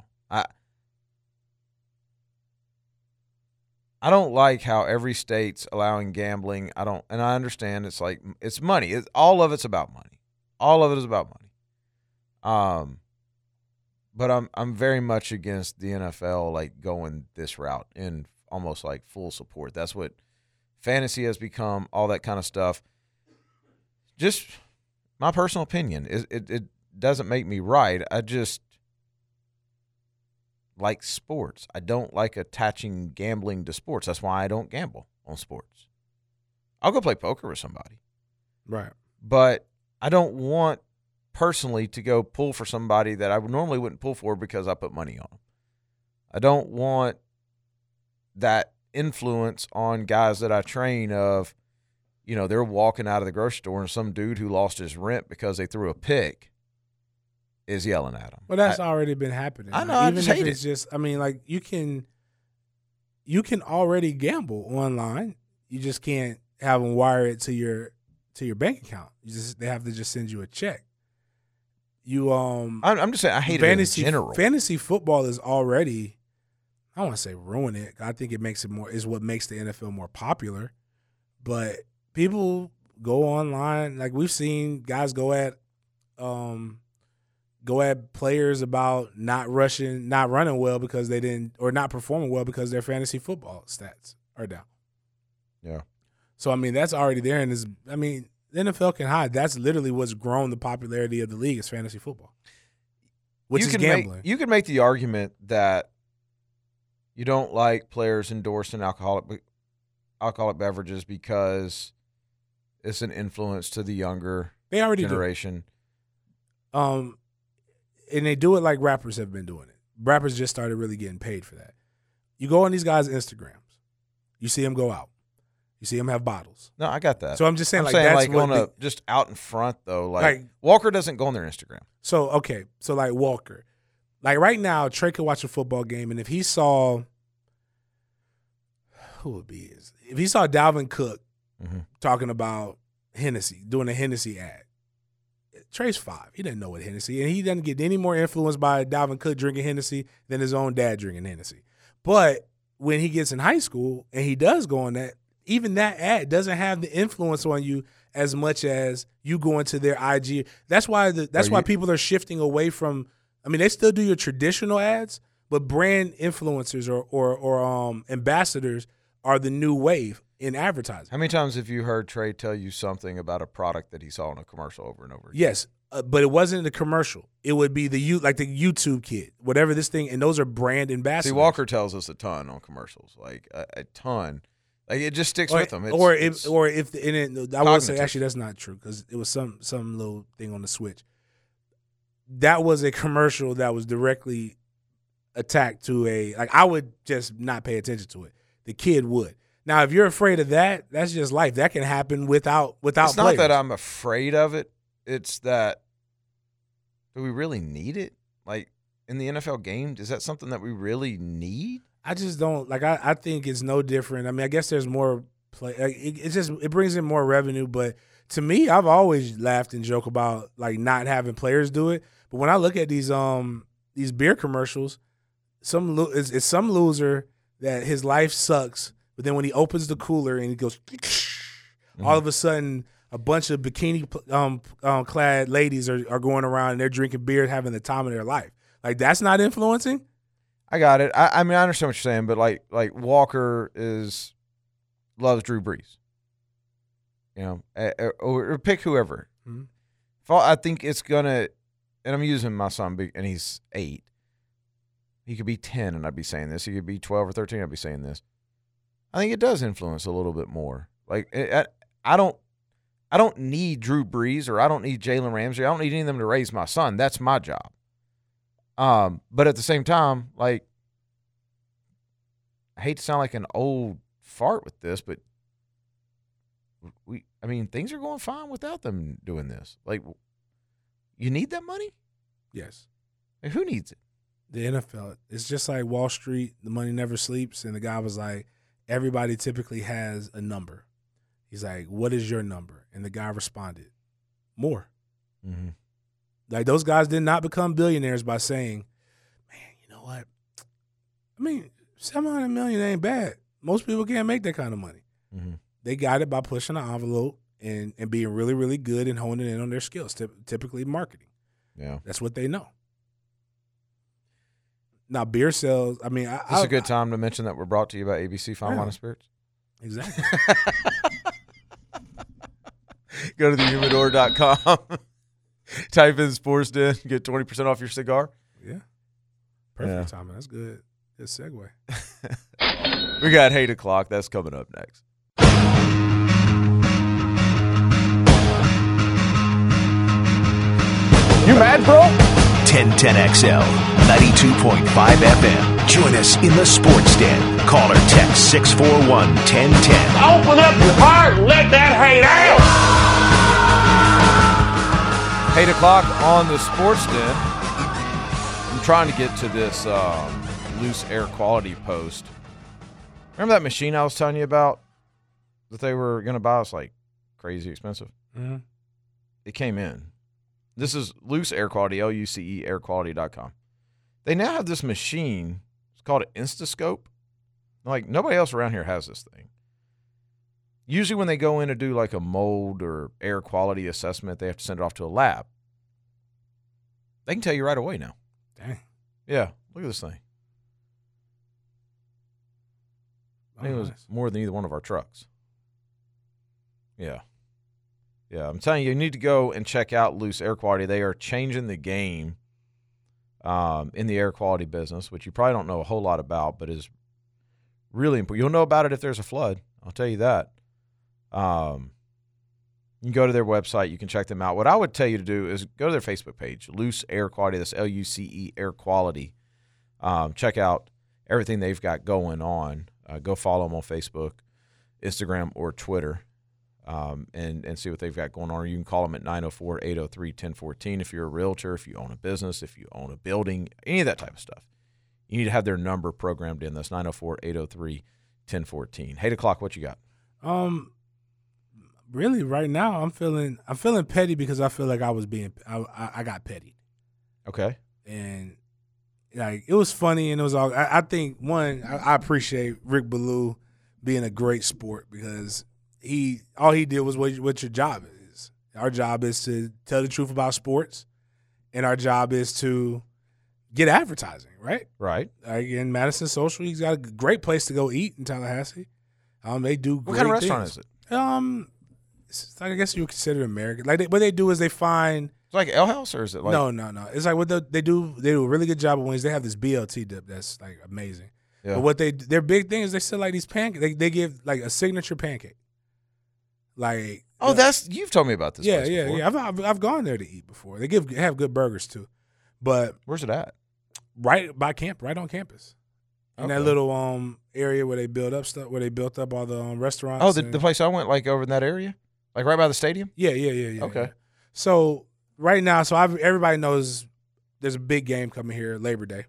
I don't like how every state's allowing gambling. And I understand it's like it's money. All of it's about money. All of it is about money. But I'm very much against the NFL like going this route in almost like full support. That's what fantasy has become. All that kind of stuff. Just my personal opinion. It doesn't make me right. I just like sports. I don't like attaching gambling to sports. That's why I don't gamble on sports. I'll go play poker with somebody. Right. But I don't want personally to go pull for somebody that I normally wouldn't pull for because I put money on them. I don't want that influence on guys that I train of, they're walking out of the grocery store and some dude who lost his rent because they threw a pick is yelling at them. Well, that's already been happening. I know. I just hate it. Just, I mean, like you can already gamble online. You just can't have them wire it to your bank account. They have to just send you a check. I'm just saying I hate it in general. Fantasy football is already, I don't want to say ruin it. I think it makes it more is what makes the NFL more popular. But people go online, like we've seen guys go at players about not running well because they didn't, or not performing well because their fantasy football stats are down. Yeah. So, I mean, that's already there. And the NFL can hide. That's literally what's grown the popularity of the league is fantasy football, which is gambling. You can make the argument that you don't like players endorsing alcoholic beverages because it's an influence to the younger generation. And they do it like rappers have been doing it. Rappers just started really getting paid for that. You go on these guys' Instagrams. You see them go out. You see them have bottles. No, I got that. So I'm just saying, that's what just out in front though. Like Walker doesn't go on their Instagram. So okay, so like Walker, like right now, Trey could watch a football game, and if he saw, if he saw Dalvin Cook talking about Hennessy, doing a Hennessy ad. Trey's 5. He didn't know what Hennessy, and he doesn't get any more influenced by Dalvin Cook drinking Hennessy than his own dad drinking Hennessy. But when he gets in high school and he does go on that, even that ad doesn't have the influence on you as much as you go into their IG. That's why why people are shifting away from. I mean, they still do your traditional ads, but brand influencers or ambassadors are the new wave in advertising. How many times have you heard Trey tell you something about a product that he saw in a commercial over and over again? Yes, but it wasn't the commercial. It would be the YouTube kid, whatever this thing, and those are brand ambassadors. See, Walker tells us a ton on commercials, like a ton. Like it just sticks with them. I will say actually that's not true because it was some little thing on the switch. that was a commercial that was directly attacked to I would just not pay attention to it. The kid would. Now, if you're afraid of that, that's just life. That can happen without It's players. not that I'm afraid of it. It's that, do we really need it? Like, in the NFL game, is that something that we really need? I just don't I think it's no different. I mean, I guess there's more play. It brings in more revenue. But to me, I've always laughed and joked about not having players do it. But when I look at these beer commercials, it's some loser that his life sucks. But then when he opens the cooler and he goes, all of a sudden a bunch of bikini clad ladies are going around and they're drinking beer, having the time of their life. That's not influencing. I got it. I mean, I understand what you're saying, but like Walker loves Drew Brees. Or pick whoever. Mm-hmm. I think it's gonna, and I'm using my son, and he's 8. He could be 10, and I'd be saying this. He could be 12 or 13, I'd be saying this. I think it does influence a little bit more. I don't need Drew Brees or I don't need Jalen Ramsey. I don't need any of them to raise my son. That's my job. But at the same time, I hate to sound like an old fart with this, but things are going fine without them doing this. You need that money? Yes. Who needs it? The NFL. It's just like Wall Street. The money never sleeps. And the guy was like, everybody typically has a number. He's like, what is your number? And the guy responded, more. Mm-hmm. Those guys did not become billionaires by saying, man, you know what? I mean, $700 million ain't bad. Most people can't make that kind of money. Mm-hmm. They got it by pushing the envelope and being really, really good and honing in on their skills, typically marketing. Yeah. That's what they know. Now, beer sales, It's a good time to mention that we're brought to you by ABC Fine Wine and Spirits. Exactly. Go to thehumidor.com. Type in Sports Den. Get 20% off your cigar. Yeah. Perfect timing. That's good. Good segue. We got 8 o'clock. That's coming up next. You mad, bro? 1010XL, 92.5 FM. Join us in the Sports Den. Call or text 641-1010. Open up your heart and let that hate out. 8 o'clock on the Sports Den. I'm trying to get to this loose air quality post. Remember that machine I was telling you about that they were going to buy? It's crazy expensive. Mm-hmm. It came in. This is Loose Air Quality, LUCE airquality.com. They now have this machine. It's called an Instascope. Nobody else around here has this thing. Usually when they go in to do a mold or air quality assessment, they have to send it off to a lab. They can tell you right away now. Dang. Yeah, look at this thing. I think it was more than either one of our trucks. Yeah. Yeah, I'm telling you, you need to go and check out Loose Air Quality. They are changing the game in the air quality business, which you probably don't know a whole lot about, but is really important. You'll know about it if there's a flood. I'll tell you that. You can go to their website. You can check them out. What I would tell you to do is go to their Facebook page, Loose Air Quality. That's LUCE Air Quality. Check out everything they've got going on. Go follow them on Facebook, Instagram, or Twitter. And see what they've got going on. Or you can call them at 904-803-1014 if you're a realtor, if you own a business, if you own a building, any of that type of stuff. You need to have their number programmed in. That's 904-803-1014. 8 o'clock, what you got? Really, right now, I'm feeling petty because I feel like I got petty. Okay. And it was funny and it was all. I think I appreciate Rick Ballou being a great sport because all he did was what your job is. Our job is to tell the truth about sports, and our job is to get advertising, right? Right. In Madison Social, he's got a great place to go eat in Tallahassee. They do great What kind of restaurant things. is it? I guess you would consider it American. What they do is they find. It's like Ale House, or is it No. It's what they do. They do a really good job of wings. They have this BLT dip that's amazing. Yeah. But their big thing is they sell these pancakes. They give a signature pancake. Oh, you've told me about this. Yeah, place yeah, before. yeah. I've gone there to eat before. They have good burgers too, but Where's it at? right on campus, in that Okay. little area where they built up all the restaurants. Oh, and- the place I went, like over in that area, like right by the stadium. Yeah. Okay. Yeah. So right now, everybody knows there's a big game coming here, Labor Day,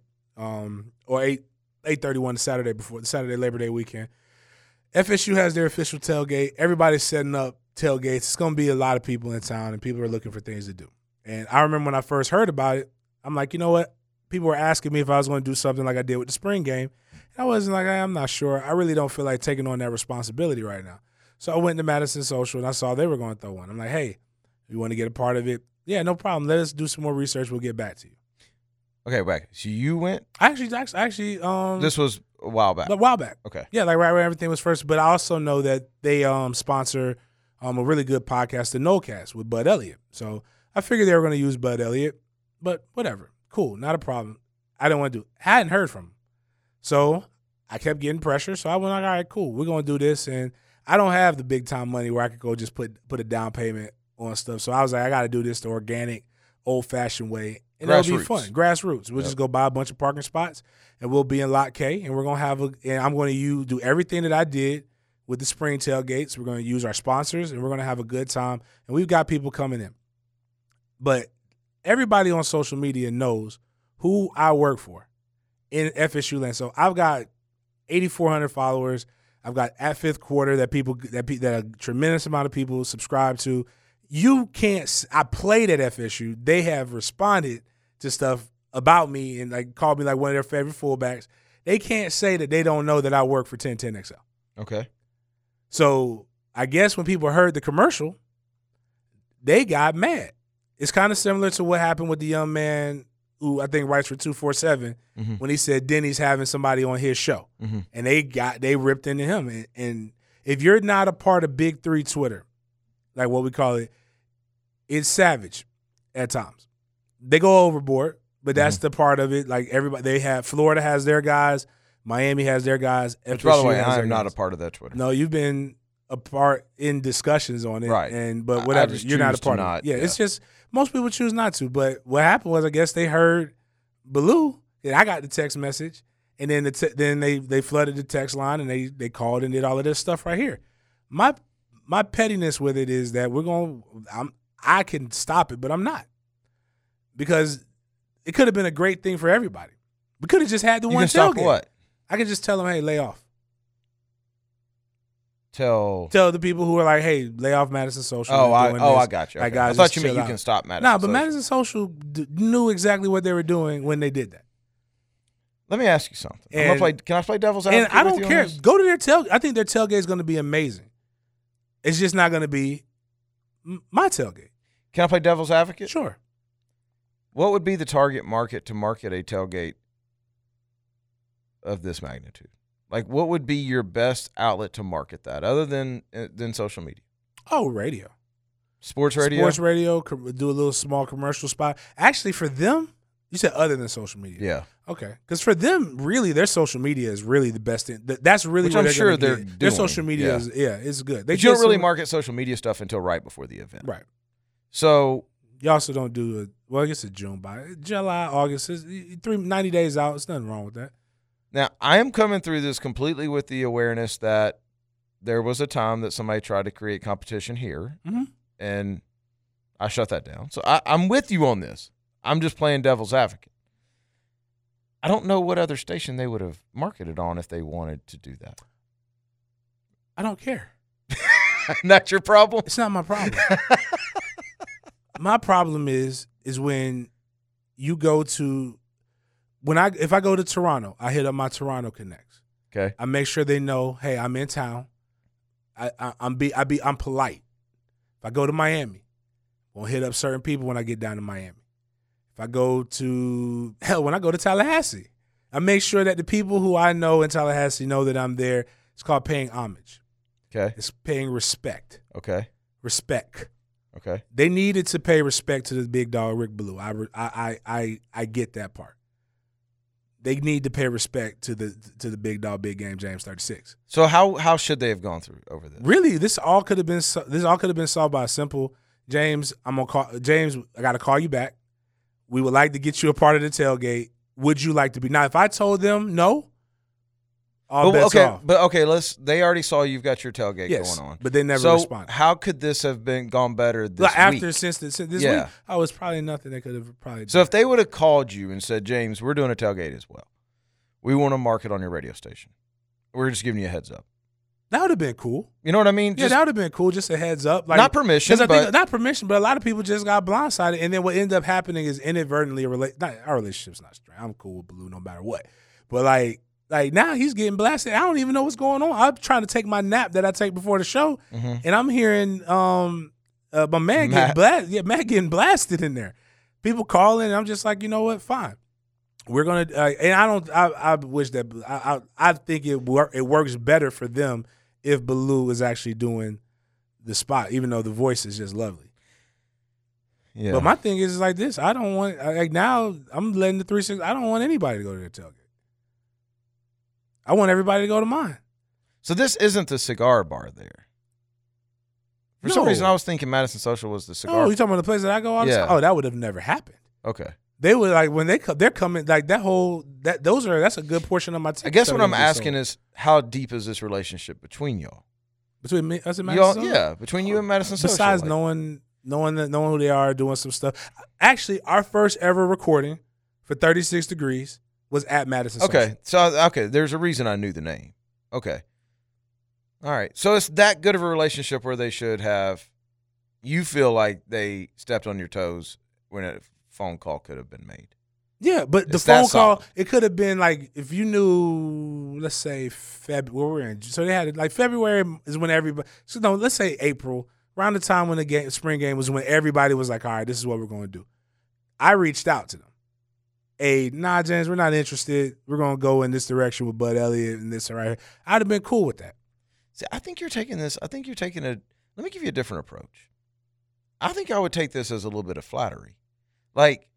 or 8/31, the Saturday Labor Day weekend. FSU has their official tailgate. Everybody's setting up tailgates. It's going to be a lot of people in town, and people are looking for things to do. And I remember when I first heard about it, I'm like, you know what? People were asking me if I was going to do something like I did with the spring game. And I wasn't like, I'm not sure. I really don't feel like taking on that responsibility right now. So I went to Madison Social, and I saw they were going to throw one. I'm like, hey, you want to get a part of it? Yeah, no problem. Let us do some more research. We'll get back to you. Okay, back. So you went. Actually, This was a while back. a while back. Okay. Yeah, like right when everything was first. But I also know that they sponsor a really good podcast, the NoCast, with Bud Elliott. So I figured they were going to use Bud Elliott, but whatever. Cool, not a problem. I didn't want to do it. I hadn't heard from him. So I kept getting pressure. So I went like, all right, cool. We're going to do this. And I don't have the big time money where I could go just put a down payment on stuff. So I was like, I got to do this the organic, old-fashioned way. And it'll be fun. Grassroots. We'll just go buy a bunch of parking spots, and we'll be in Lot K, and we're going to and I'm going to do everything that I did with the spring tailgates. We're going to use our sponsors, and we're going to have a good time. And we've got people coming in. But everybody on social media knows who I work for in FSU land. So I've got 8,400 followers. I've got at Fifth Quarter that a tremendous amount of people subscribe to. You can't. I played at FSU. They have responded to stuff about me and like called me like one of their favorite fullbacks. They can't say that they don't know that I work for 1010XL. Okay. So I guess when people heard the commercial, they got mad. It's kind of similar to what happened with the young man who I think writes for 247 when he said Denny's having somebody on his show, and they ripped into him. And if you're not a part of Big Three Twitter, like what we call it, it's savage at times. They go overboard, but that's the part of it. Like everybody, Florida has their guys, Miami has their guys. Which, by the way, has I their am not guys. a part of that Twitter. No, you've been a part in discussions on it, Right. But I whatever, just you're not a choose to part of not, it. Yeah, yeah. it's just most people choose not to. But what happened was, I guess they heard Baloo, and I got the text message, and then then they flooded the text line, and they called and did all of this stuff right here. My pettiness with it is that I can stop it, but I'm not, because it could have been a great thing for everybody. We could have just had the You one can stop tailgate. what? I could just tell them, hey, lay off. Tell Tell the people who are like, hey, lay off Madison Social. Oh, They're doing this. I got you. Like, Okay. I guys, thought just you meant chill you out. can stop Madison. Nah, but Social. Madison Social knew exactly what they were doing when they did that. Let me ask you something. Can I play devil's And advocate? I with don't you on care. this? Go to their tailgate. I think their tailgate is going to be amazing. It's just not going to be my tailgate. Can I play devil's advocate? Sure. What would be the target market to market a tailgate of this magnitude? Like, what would be your best outlet to market that, other than social media? Oh, radio. Sports radio? Sports radio, do a little small commercial spot. Actually, for them, you said other than social media. Yeah. Okay. Because for them, really, their social media is really the best thing. That's really Which what I'm they're sure gonna they're get. Their doing, social media yeah. is good. But you don't really market social media stuff until right before the event. Right. So You also don't do I guess it's June, July, August. 90 days out. There's nothing wrong with that. now I am coming through this completely with the awareness that there was a time that somebody tried to create competition here, and I shut that down. So I'm with you on this. I'm just playing devil's advocate. I don't know what other station they would have marketed on if they wanted to do that. I don't care. Not your problem? It's not my problem. My problem is when you go to if I go to Toronto, I hit up my Toronto connects. Okay. I make sure they know, hey, I'm in town. I'm polite. If I go to Miami, I'll hit up certain people when I get down to Miami. If I go to when I go to Tallahassee, I make sure that the people who I know in Tallahassee know that I'm there. It's called paying homage. Okay. It's paying respect. Okay. Respect. Okay. They needed to pay respect to the big dog Rick Ballou. I get that part. they need to pay respect to the big dog, big game, James 36. So how should they have gone through over this? Really, this all could have been solved by a simple James. I'm gonna call James. I got to call you back. We would like to get you a part of the tailgate. Would you like to be? Now, if I told them no, all bets off. But okay, they already saw you've got your tailgate Yes, going on, but they never responded. How could this have gone better this after week? since this Yeah. week? Oh, it's probably nothing they could have probably. So if they would have called you and said, James, we're doing a tailgate as well. We want to market on your radio station. We're just giving you a heads up. that would have been cool. You know what I mean? Yeah, that would have been cool. Just a heads up, like not permission, but not permission. But a lot of people just got blindsided, and then what ended up happening is inadvertently our relationship's not strained. I'm cool with Blue no matter what. But like now he's getting blasted. I don't even know what's going on. I'm trying to take my nap that I take before the show, and I'm hearing my man getting blasted. Yeah, Matt getting blasted in there. People calling, and I'm just like, you know what? Fine. We're gonna, and I don't. I wish that I think it works better for them if Baloo is actually doing the spot, even though the voice is just lovely. yeah. But my thing is like this: I don't want now. I'm letting the 3-6. I don't want anybody to go to their tailgate. I want everybody to go to mine. So this isn't the cigar bar there. For some reason, I was thinking Madison Social was the cigar. Oh, you talking about the place that I go all the time? Oh, that would have never happened. Okay. They would like when they're coming like that's a good portion of my tickets. I guess what I'm asking is how deep is this relationship between y'all? Between me, us and Madison? Yeah, between you and Madison Social. Besides knowing who they are, doing some stuff. Actually, our first ever recording for 36 Degrees was at Madison Social. So there's a reason I knew the name. Okay. All right. So it's that good of a relationship where they should have. You feel like they stepped on your toes when a phone call could have been made. Yeah, but the phone call, it could have been like if you knew, let's say February. We're in, so they had like February is when everybody. So no, let's say April, around the time when the spring game was when everybody was like, all right, this is what we're going to do. I reached out to them. Hey, nah, James, we're not interested. We're going to go in this direction with Bud Elliott and this right here. I'd have been cool with that. See, I think you're taking this. Let me give you a different approach. I think I would take this as a little bit of flattery. Like,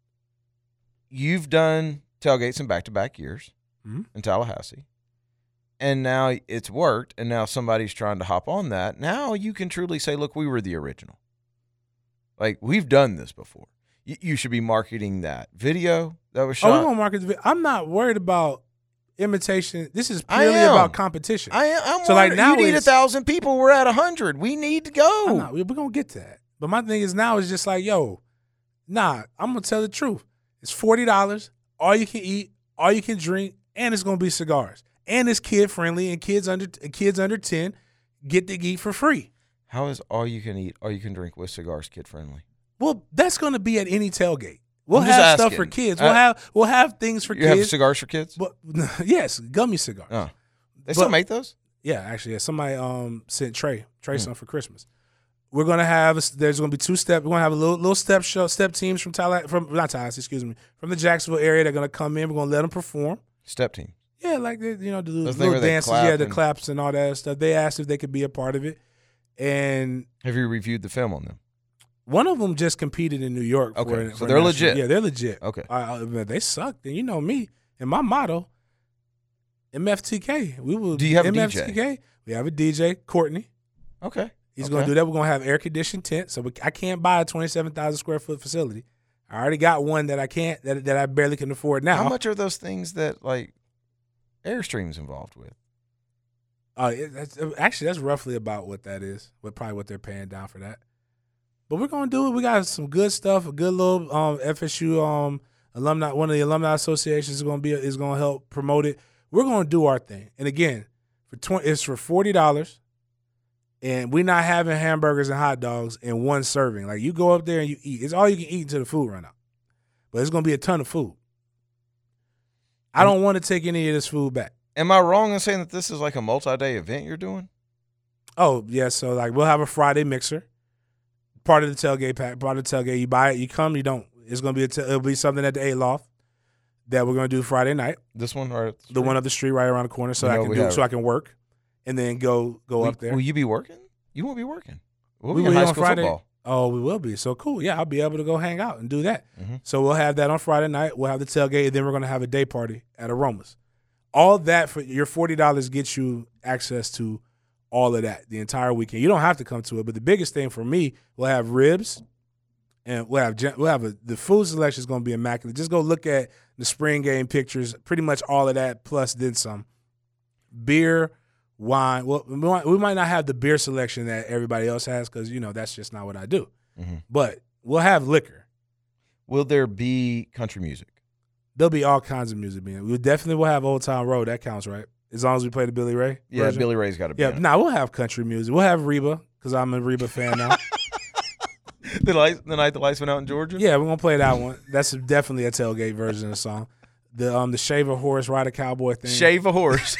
you've done tailgates in back-to-back years in Tallahassee, and now it's worked, and now somebody's trying to hop on that. Now you can truly say, look, we were the original. Like, we've done this before. You should be marketing that video that was shot. Oh, we're going to market the video. I'm not worried about imitation. This is purely about competition. I'm so like now you need 1,000 people. We're at 100. We need to go. We're going to get to that. But my thing is now is just like, yo, nah, I'm going to tell the truth. It's $40, all you can eat, all you can drink, and it's going to be cigars. And it's kid-friendly, and kids under 10 get to eat for free. How is all you can eat, all you can drink with cigars kid-friendly? Well, that's going to be at any tailgate. We'll have stuff for kids. We'll have things for kids. You have cigars for kids? But, yes, gummy cigars. Oh. They still make those? Yeah, actually, yeah. Somebody sent Trey some for Christmas. We're gonna have there's gonna be 2 step. We're gonna have a little step teams from the Jacksonville area. They're gonna come in. We're gonna let them perform. Step team. Yeah, like do the little dances. Yeah, the claps and all that stuff. They asked if they could be a part of it. And have you reviewed the film on them? One of them just competed in New York. Okay, so they're legit. Yeah, they're legit. Okay, they sucked. And you know me and my motto, MFTK. We will. Do you have MFTK? a DJ? We have a DJ, Courtney. Okay. He's going to do that. We're going to have air-conditioned tent. So I can't buy a 27,000 square foot facility. I already got one that I can't, that I barely can afford now. How much are those things that like Airstream's involved with? That's roughly about what that is. Probably what they're paying down for that. But we're going to do it. We got some good stuff. A good little FSU alumni. One of the alumni associations is going to help promote it. We're going to do our thing. And again, it's for $40. And we're not having hamburgers and hot dogs in one serving. Like, you go up there and you eat. It's all you can eat until the food run out. But it's going to be a ton of food. I don't want to take any of this food back. Am I wrong in saying that this is like a multi-day event you're doing? Oh, yeah. So, like, we'll have a Friday mixer. Part of the tailgate pack. Part of the tailgate. You buy it, you come, you don't. It's going to be it'll be something at the A-Loft that we're going to do Friday night. This one? Or the one up the street right around the corner so I can work. And then go up there. Will you be working? You won't be working. We'll be in high on school Friday. football. Oh, we will be. So cool. Yeah, I'll be able to go hang out and do that. So we'll have that on Friday night. We'll have the tailgate, and then we're going to have a day party at Aromas. All that for your $40 gets you access to all of that the entire weekend. You don't have to come to it, but the biggest thing for me, we'll have ribs, and the food selection is going to be immaculate. Just go look at the spring game pictures, pretty much all of that plus then some. Beer, wine. Well, we might not have the beer selection that everybody else has because, that's just not what I do. But we'll have liquor. Will there be country music? There'll be all kinds of music being. We definitely will have Old Town Road. That counts, right? As long as we play the Billy Ray Yeah, version. Billy Ray's got to be. Yeah, we'll have country music. We'll have Reba because I'm a Reba fan now. The night the lights went out in Georgia? Yeah, we're going to play that one. That's definitely a tailgate version of the song. The Shave a Horse, Ride a Cowboy thing. Shave a horse.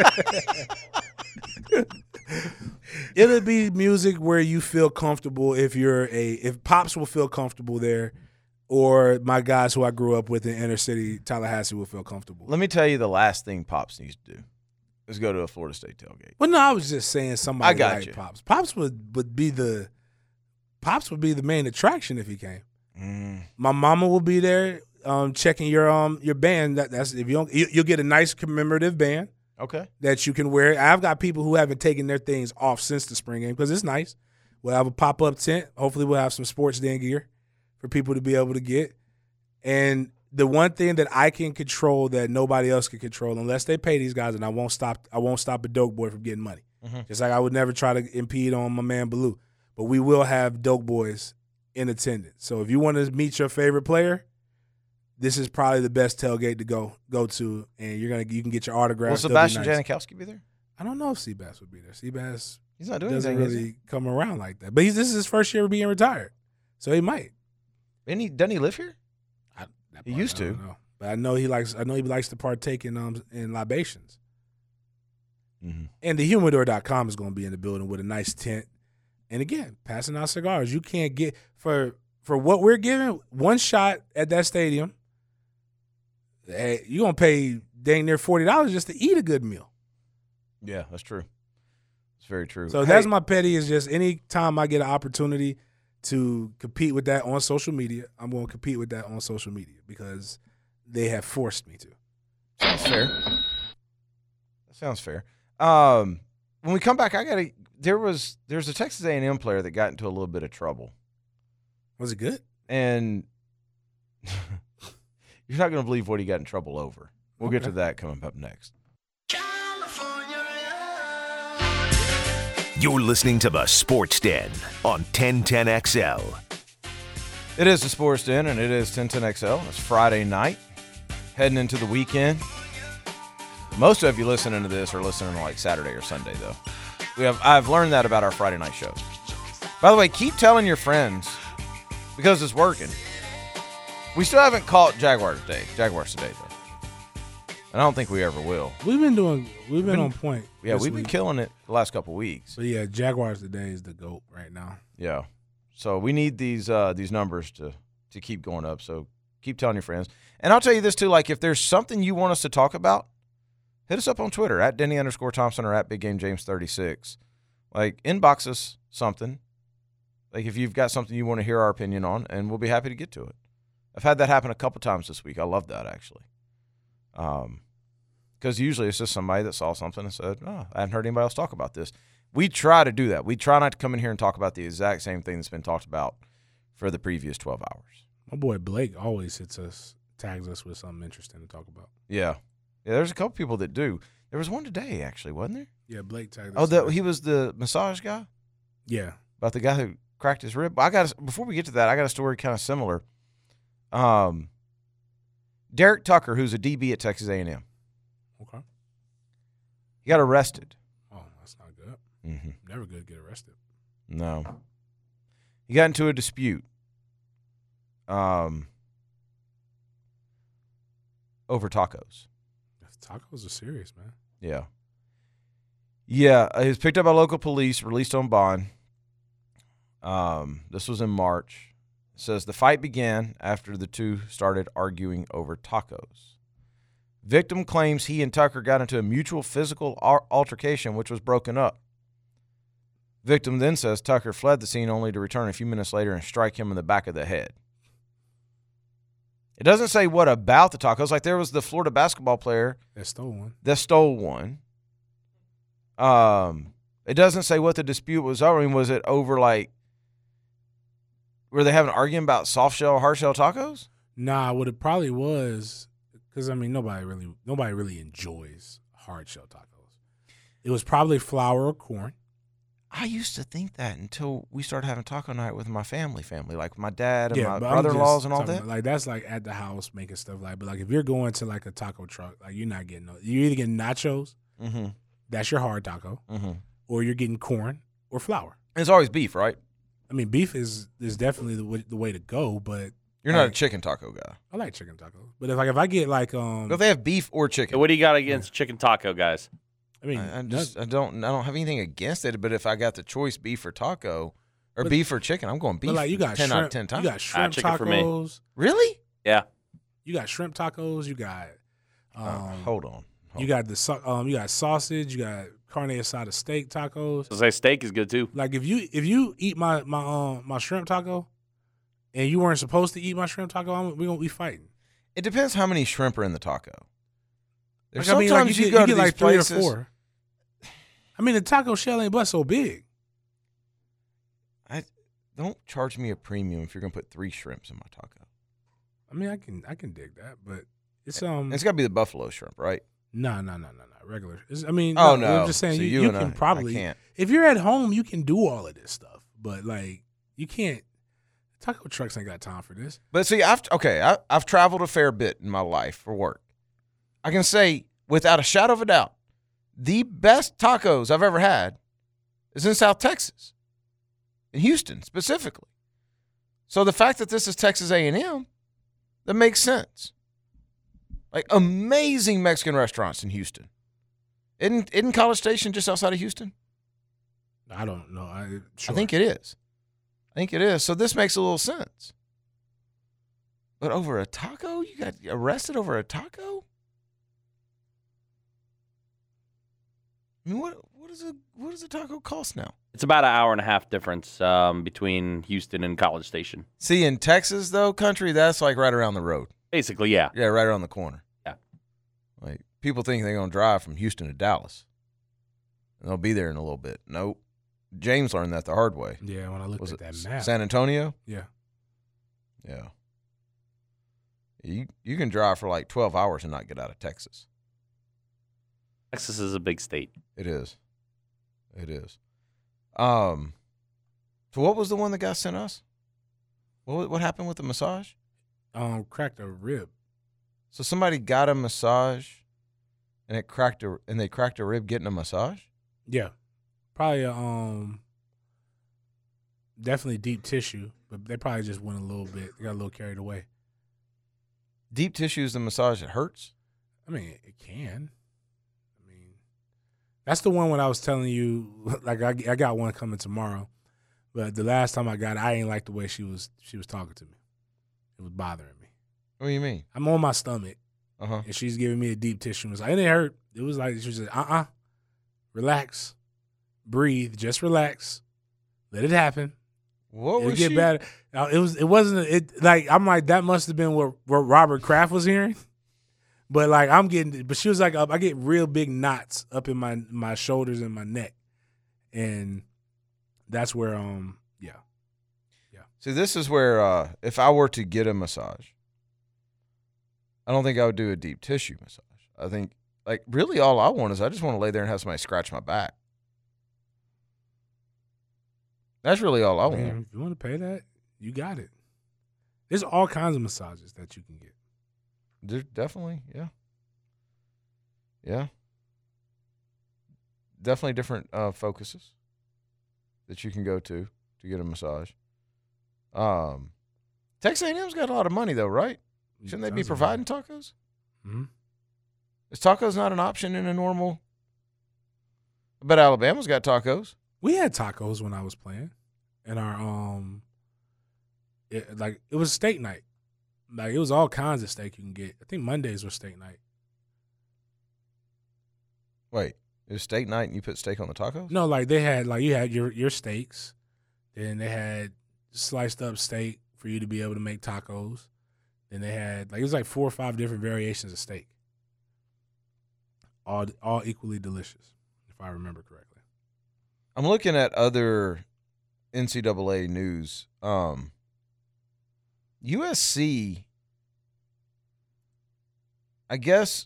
It'll be music where you feel comfortable if Pops will feel comfortable there, or my guys who I grew up with in inner city Tallahassee will feel comfortable. Let me tell you the last thing Pops needs to do is go to a Florida State tailgate. Well, no, I was just saying somebody got like you. Pops. Pops would be the main attraction if he came. My mama will be there checking your band. That's if you'll get a nice commemorative band. Okay. That you can wear. I've got people who haven't taken their things off since the spring game because it's nice. We'll have a pop-up tent. Hopefully we'll have some Sports Den gear for people to be able to get. And the one thing that I can control that nobody else can control, unless they pay these guys, and I won't stop a dope boy from getting money. Just like I would never try to impede on my man Baloo. But we will have dope boys in attendance. So if you want to meet your favorite player, this is probably the best tailgate to go to, and you can get your autograph. Will Sebastian Janikowski be there? I don't know if Seabass would be there. Seabass He's not doing doesn't anything, really come around like that. But this is his first year being retired, so he might. Doesn't he live here? He used to. Know. But I know he likes to partake in libations. And the humidor.com is going to be in the building with a nice tent. And again, passing out cigars. You can't get for what we're giving, one shot at that stadium. Hey, you're going to pay dang near $40 just to eat a good meal. Yeah, that's true. It's very true. So that's my petty is just any time I get an opportunity to compete with that on social media, I'm going to compete with that on social media because they have forced me to. Sounds fair. That sounds fair. When we come back, there's a Texas A&M player that got into a little bit of trouble. Was it good? And you're not going to believe what he got in trouble over. We'll get to that coming up next. You're listening to the Sports Den on 1010XL. It is the Sports Den, and it is 1010XL. It's Friday night, heading into the weekend. Most of you listening to this are listening to like Saturday or Sunday, though. I've learned that about our Friday night shows. By the way, keep telling your friends because it's working. We still haven't caught Jaguars today, though. And I don't think we ever will. We've been on point. Yeah, we've been killing it the last couple weeks. So yeah, Jaguars today is the GOAT right now. Yeah. So we need these numbers to keep going up. So keep telling your friends. And I'll tell you this too, like if there's something you want us to talk about, hit us up on Twitter at Denny_Thompson or at BigGameJames36. Like inbox us something. Like if you've got something you want to hear our opinion on, and we'll be happy to get to it. I've had that happen a couple times this week. I love that actually. Because usually it's just somebody that saw something and said, I haven't heard anybody else talk about this. We try to do that. We try not to come in here and talk about the exact same thing that's been talked about for the previous 12 hours. My boy Blake always tags us with something interesting to talk about. Yeah. Yeah, there's a couple people that do. There was one today, actually, wasn't there? Yeah, Blake tagged us. He was the massage guy? Yeah. About the guy who cracked his rib? Before we get to that, I got a story kind of similar. Derek Tucker, who's a DB at Texas A&M. Okay. He got arrested. Oh, that's not good. Mm-hmm. Never good to get arrested. No. He got into a dispute over tacos. Tacos are serious, man. Yeah. Yeah, he was picked up by local police, released on bond. This was in March. It says the fight began after the two started arguing over tacos. Victim claims he and Tucker got into a mutual physical altercation, which was broken up. Victim then says Tucker fled the scene only to return a few minutes later and strike him in the back of the head. It doesn't say what about the tacos. Like there was the Florida basketball player That stole one. that stole one. It doesn't say what the dispute was over. I mean, was it over like were they having an argument about soft shell, hard shell tacos? Nah, what it probably was, because I mean nobody really enjoys hard shell tacos. It was probably flour or corn. I used to think that until we started having taco night with my family, like my dad and my but I'm brother-in-laws just and all talking that. about, like that's like at the house making stuff like. But like if you're going to like a taco truck, like you're not getting you're either getting nachos, Mm-hmm. that's your hard taco, Mm-hmm. or you're getting corn or flour. It's always beef, right? I mean, beef is definitely the way to go, but You're not a like, chicken taco guy. I like chicken tacos. But if I get like But if they have beef or chicken. What do you got against chicken taco guys? I mean I don't have anything against it, but if I got the choice beef or taco or beef or chicken, I'm going beef. but like you got 10 shrimp, out of 10 times. you got shrimp chicken for me. tacos. Really? Yeah. You got shrimp tacos. You got Hold on. you got you got sausage. You got carne asada steak tacos. I say steak is good too. Like if you eat my shrimp taco, and you weren't supposed to eat my shrimp taco, we gonna be fighting. It depends how many shrimp are in the taco. There's Like, I mean, sometimes like you go to get these like 3 places. or 4. I mean, the taco shell ain't but so big. Don't charge me a premium if you're going to put 3 shrimps in my taco. I mean, I can dig that, but it's It's got to be the buffalo shrimp, right? no, regular. I mean, Oh, no, no. I'm just saying See, you you and can I probably can't. if you're at home, you can do all of this stuff, but like you can't. Taco trucks ain't got time for this. But see, I've traveled a fair bit in my life for work. I can say without a shadow of a doubt, the best tacos I've ever had is in South Texas, in Houston specifically. So the fact that this is Texas A&M, that makes sense. Like amazing Mexican restaurants in Houston. Isn't College Station just outside of Houston? I don't know. I think it is. So this makes a little sense. But over a taco? You got arrested over a taco? I mean, what does a taco cost now? It's about an hour and a half difference between Houston and College Station. See, in Texas, though, country, that's like right around the road. Basically, yeah. Yeah, right around the corner. Yeah. Like, people think they're going to drive from Houston to Dallas. And they'll be there in a little bit. Nope. James learned that the hard way. Yeah, when I looked at that map. San Antonio? Yeah. Yeah. You can drive for like 12 hours and not get out of Texas. Texas is a big state. It is. So what was the one the guy sent us? What happened with the massage? Cracked a rib. So somebody got a massage and they cracked a rib getting a massage? Yeah. Probably definitely deep tissue, but they probably just went a little bit. They got a little carried away. Deep tissue is the massage that hurts? I mean, it can. I mean, that's the one when I was telling you, like I got one coming tomorrow, but the last time I got it, I ain't like the way she was talking to me. It was bothering me. What do you mean? I'm on my stomach, Uh-huh. and she's giving me a deep tissue. It was like, it didn't hurt. It was like she was just, relax, breathe, just relax, let it happen. What It'll was get she? better. It wasn't like I'm like that must have been what Robert Kraft was hearing. But like but she was like I get real big knots up in my shoulders and my neck. And that's where yeah. See, this is where if I were to get a massage, I don't think I would do a deep tissue massage. I think like really all I want is I just want to lay there and have somebody scratch my back. That's really all I want. Man, if you want to pay that, you got it. There's all kinds of massages that you can get. There's definitely, yeah. Yeah. Definitely different focuses that you can go to get a massage. Texas A&M's got a lot of money, though, right? Shouldn't they be providing tacos? Mm-hmm. Is tacos not an option in a normal? I bet Alabama's got tacos. We had tacos when I was playing, and our it was steak night. Like it was all kinds of steak you can get. I think Mondays were steak night. Wait, It was steak night and you put steak on the tacos? No, like they had you had your steaks, then they had sliced up steak for you to be able to make tacos. Then they had it was like 4 or 5 different variations of steak. All equally delicious, if I remember correctly. I'm looking at other NCAA news. USC, I guess.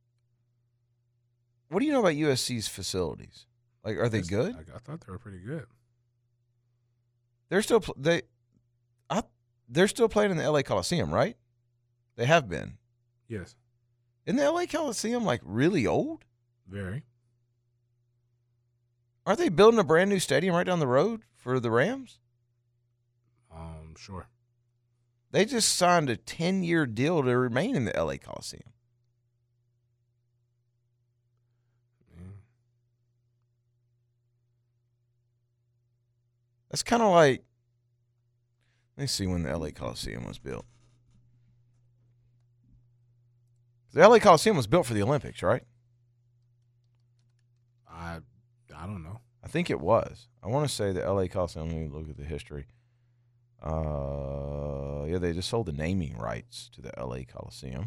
What do you know about USC's facilities? Like, are they good? I thought they were pretty good. They're still they're still playing in the LA Coliseum, right? They have been. Yes. Isn't the LA Coliseum like really old? Very. Aren't they building a brand new stadium right down the road for the Rams? Sure. They just signed a 10-year deal to remain in the LA Coliseum. That's kind of like, let me see when the LA Coliseum was built. The LA Coliseum was built for the Olympics, right? I don't know. I think it was. I want to say the LA Coliseum. Let me look at the history. Yeah, they just sold the naming rights to the LA Coliseum.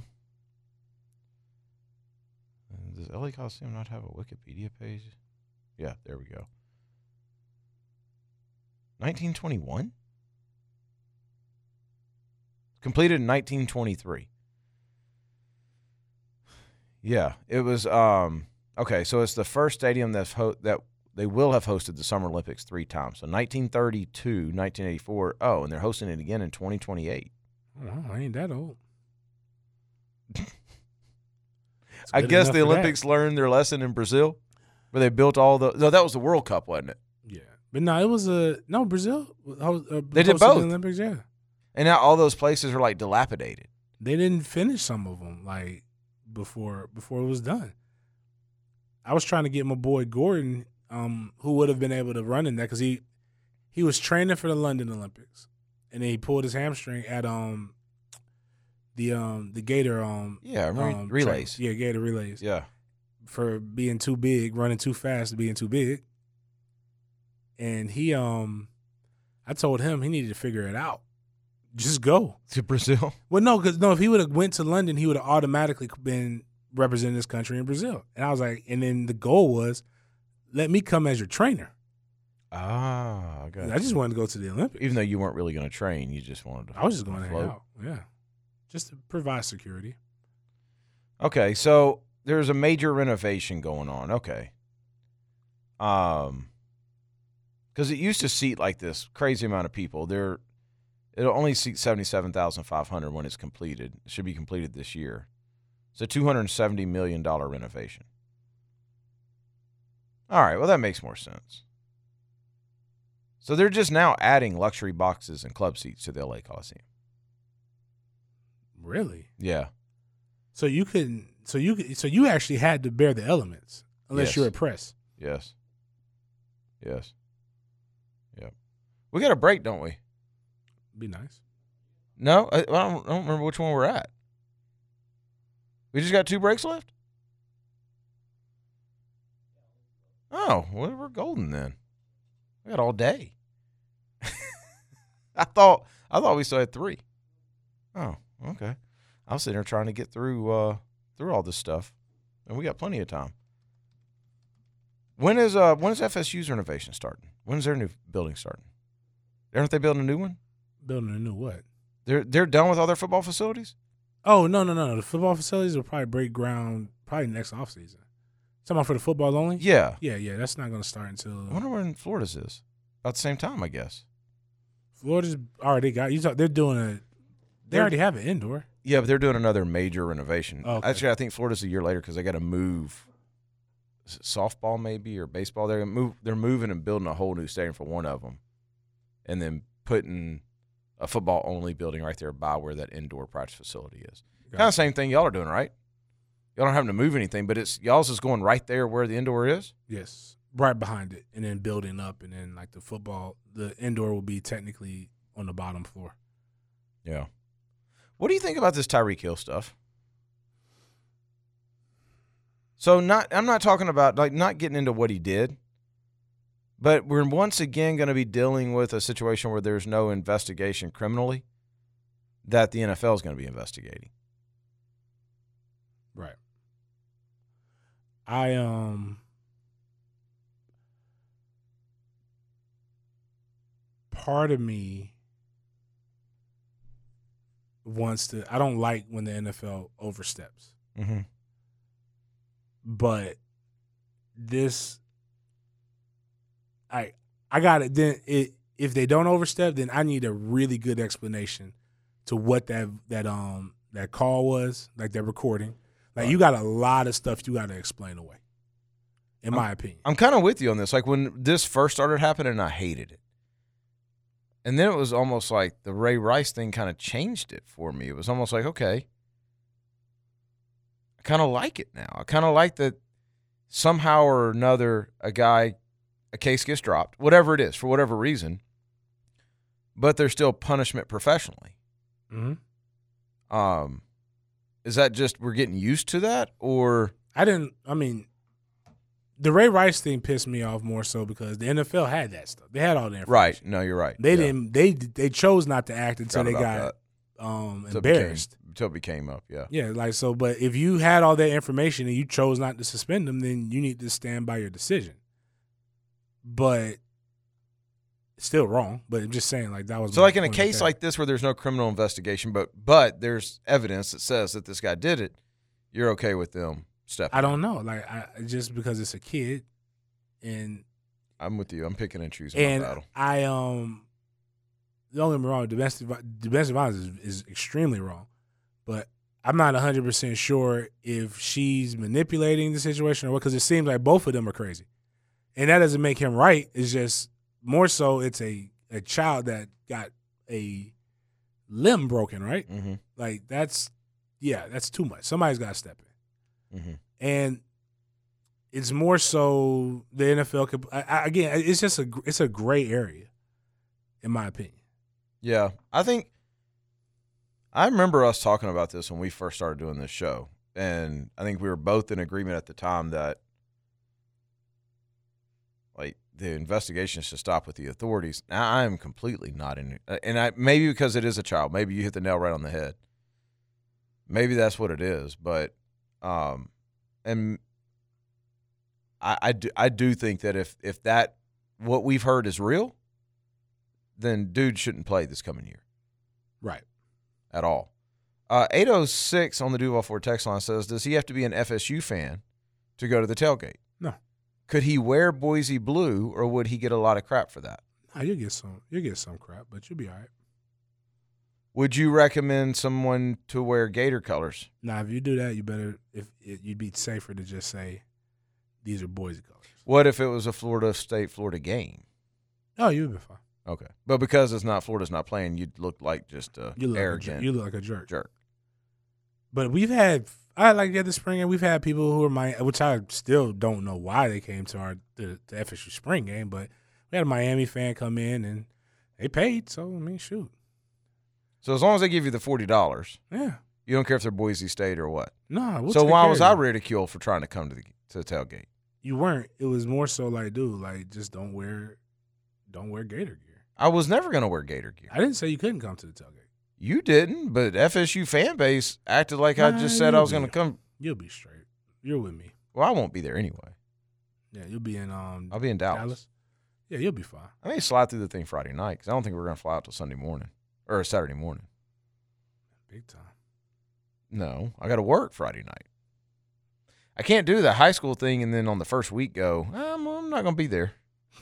Does LA Coliseum not have a Wikipedia page? Yeah, there we go. 1921? Completed in 1923. Yeah, it was okay, so it's the first stadium that they will have hosted the Summer Olympics 3 times. So 1932, 1984, and they're hosting it again in 2028. Oh, I ain't that old. I guess the Olympics learned their lesson in Brazil, where they built all the. No, that was the World Cup, wasn't it? Yeah, but no, it was Brazil. They did both. The Olympics, yeah. And now all those places are like dilapidated. They didn't finish some of them like before it was done. I was trying to get my boy Gordon, who would have been able to run in that because he was training for the London Olympics, and then he pulled his hamstring at the Gator relays. Gator relays. Yeah. For being too big, running too fast, being too big. And he I told him he needed to figure it out. Just go. To Brazil? Well, no, because if he would have went to London, he would have automatically been representing this country in Brazil. And I was like, and then the goal was, let me come as your trainer. I got I just wanted to go to the Olympics. Even though you weren't really going to train, you just wanted to. I was just going to hang out. Yeah. Just to provide security. Okay, so there's a major renovation going on. Okay. Because it used to seat like this crazy amount of people. It'll only seat 77,500 when it's completed. It should be completed this year. It's a $270 million renovation. All right, well, that makes more sense. So they're just now adding luxury boxes and club seats to the LA Coliseum. Really? Yeah. So you actually had to bear the elements unless you're at press. Yes. Yep. We got a break, don't we? Be nice. No, I don't remember which one we're at. We just got 2 breaks left? Oh, well, we're golden then. We got all day. I thought we still had 3. Oh, okay. I was sitting there trying to get through all this stuff, and we got plenty of time. When is FSU's renovation starting? When is their new building starting? Aren't they building a new one? Building a new what? They're done with all their football facilities? Oh, no. The football facilities will probably break ground probably next offseason. Talking about for the football only? Yeah. Yeah. That's not going to start until. I wonder when Florida's is. About the same time, I guess. Florida's already got. They're doing They already have an indoor. Yeah, but they're doing another major renovation. Okay. Actually, I think Florida's a year later because they got to move. Is it softball maybe or baseball? They're moving and building a whole new stadium for one of them, and then putting a football only building right there by where that indoor practice facility is. Gotcha. Kind of same thing y'all are doing, right? Y'all don't having to move anything, but y'all's is going right there where the indoor is. Yes, right behind it, and then building up, and then like the indoor will be technically on the bottom floor. Yeah. What do you think about this Tyreek Hill stuff? So I'm not talking about like not getting into what he did, but we're once again going to be dealing with a situation where there's no investigation criminally that the NFL is going to be investigating. Right. Part of me wants to. I don't like when the NFL oversteps. Mm-hmm. But this, I got it. Then if they don't overstep, then I need a really good explanation to what that call was, like that recording. Like you got a lot of stuff you got to explain away. In my opinion, I'm kind of with you on this. Like when this first started happening, I hated it, and then it was almost like the Ray Rice thing kind of changed it for me. It was almost like, okay, I kind of like it now. I kind of like that somehow or another a case gets dropped, whatever it is, for whatever reason, but there's still punishment professionally. Mm-hmm. Is that just we're getting used to that, or the Ray Rice thing pissed me off more so because the NFL had that stuff. They had all the information. Right? No, you're right. They didn't. They chose not to act until they got embarrassed. Until it became up. Yeah. Yeah, like so. But if you had all that information and you chose not to suspend them, then you need to stand by your decision. But it's still wrong. But I'm just saying, like that was so. Like in a case like this where there's no criminal investigation, but there's evidence that says that this guy did it, you're okay with them stepping? I don't know. Like just because it's a kid, and I'm with you. I'm picking and choosing my battle. Don't get me wrong. Domestic violence is extremely wrong, but I'm not 100% sure if she's manipulating the situation or what. Because it seems like both of them are crazy, and that doesn't make him right. It's just more so it's a child that got a limb broken, right? Mm-hmm. Like that's too much. Somebody's got to step in, and it's more so the NFL could again. It's just it's a gray area, in my opinion. Yeah, I remember us talking about this when we first started doing this show, and I think we were both in agreement at the time that like the investigation should stop with the authorities. Now I am completely not in, and maybe because it is a child, maybe you hit the nail right on the head. Maybe that's what it is, but and I do think that if that what we've heard is real, then dude shouldn't play this coming year. Right. At all. 806 on the Duval Ford text line says, does he have to be an FSU fan to go to the tailgate? No. Could he wear Boise blue, or would he get a lot of crap for that? No, you'll get some crap, but you'll be all right. Would you recommend someone to wear Gator colors? Now, if you do that, you'd be safer to just say these are Boise colors. What if it was a Florida game? Oh, you'd be fine. Okay. But because Florida's not playing, you'd look like just arrogant. You look like a jerk. Jerk. But this spring, and we've had people who are which I still don't know why they came to the FSU spring game, but we had a Miami fan come in and they paid. So, I mean, shoot. So as long as they give you the $40, yeah, you don't care if they're Boise State or what. No. So why was I ridiculed for trying to come to the tailgate? You weren't. It was more so like, dude, like just don't wear Gator gear. I was never going to wear Gator gear. I didn't say you couldn't come to the tailgate. You didn't, but FSU fan base acted like I just said I was going to come. You'll be straight. You're with me. Well, I won't be there anyway. Yeah, you'll be in. I'll be in Dallas. Yeah, you'll be fine. I may slide through the thing Friday night because I don't think we're going to fly out till Sunday morning or Saturday morning. Big time. No, I got to work Friday night. I can't do the high school thing and then on the first week go, I'm not going to be there.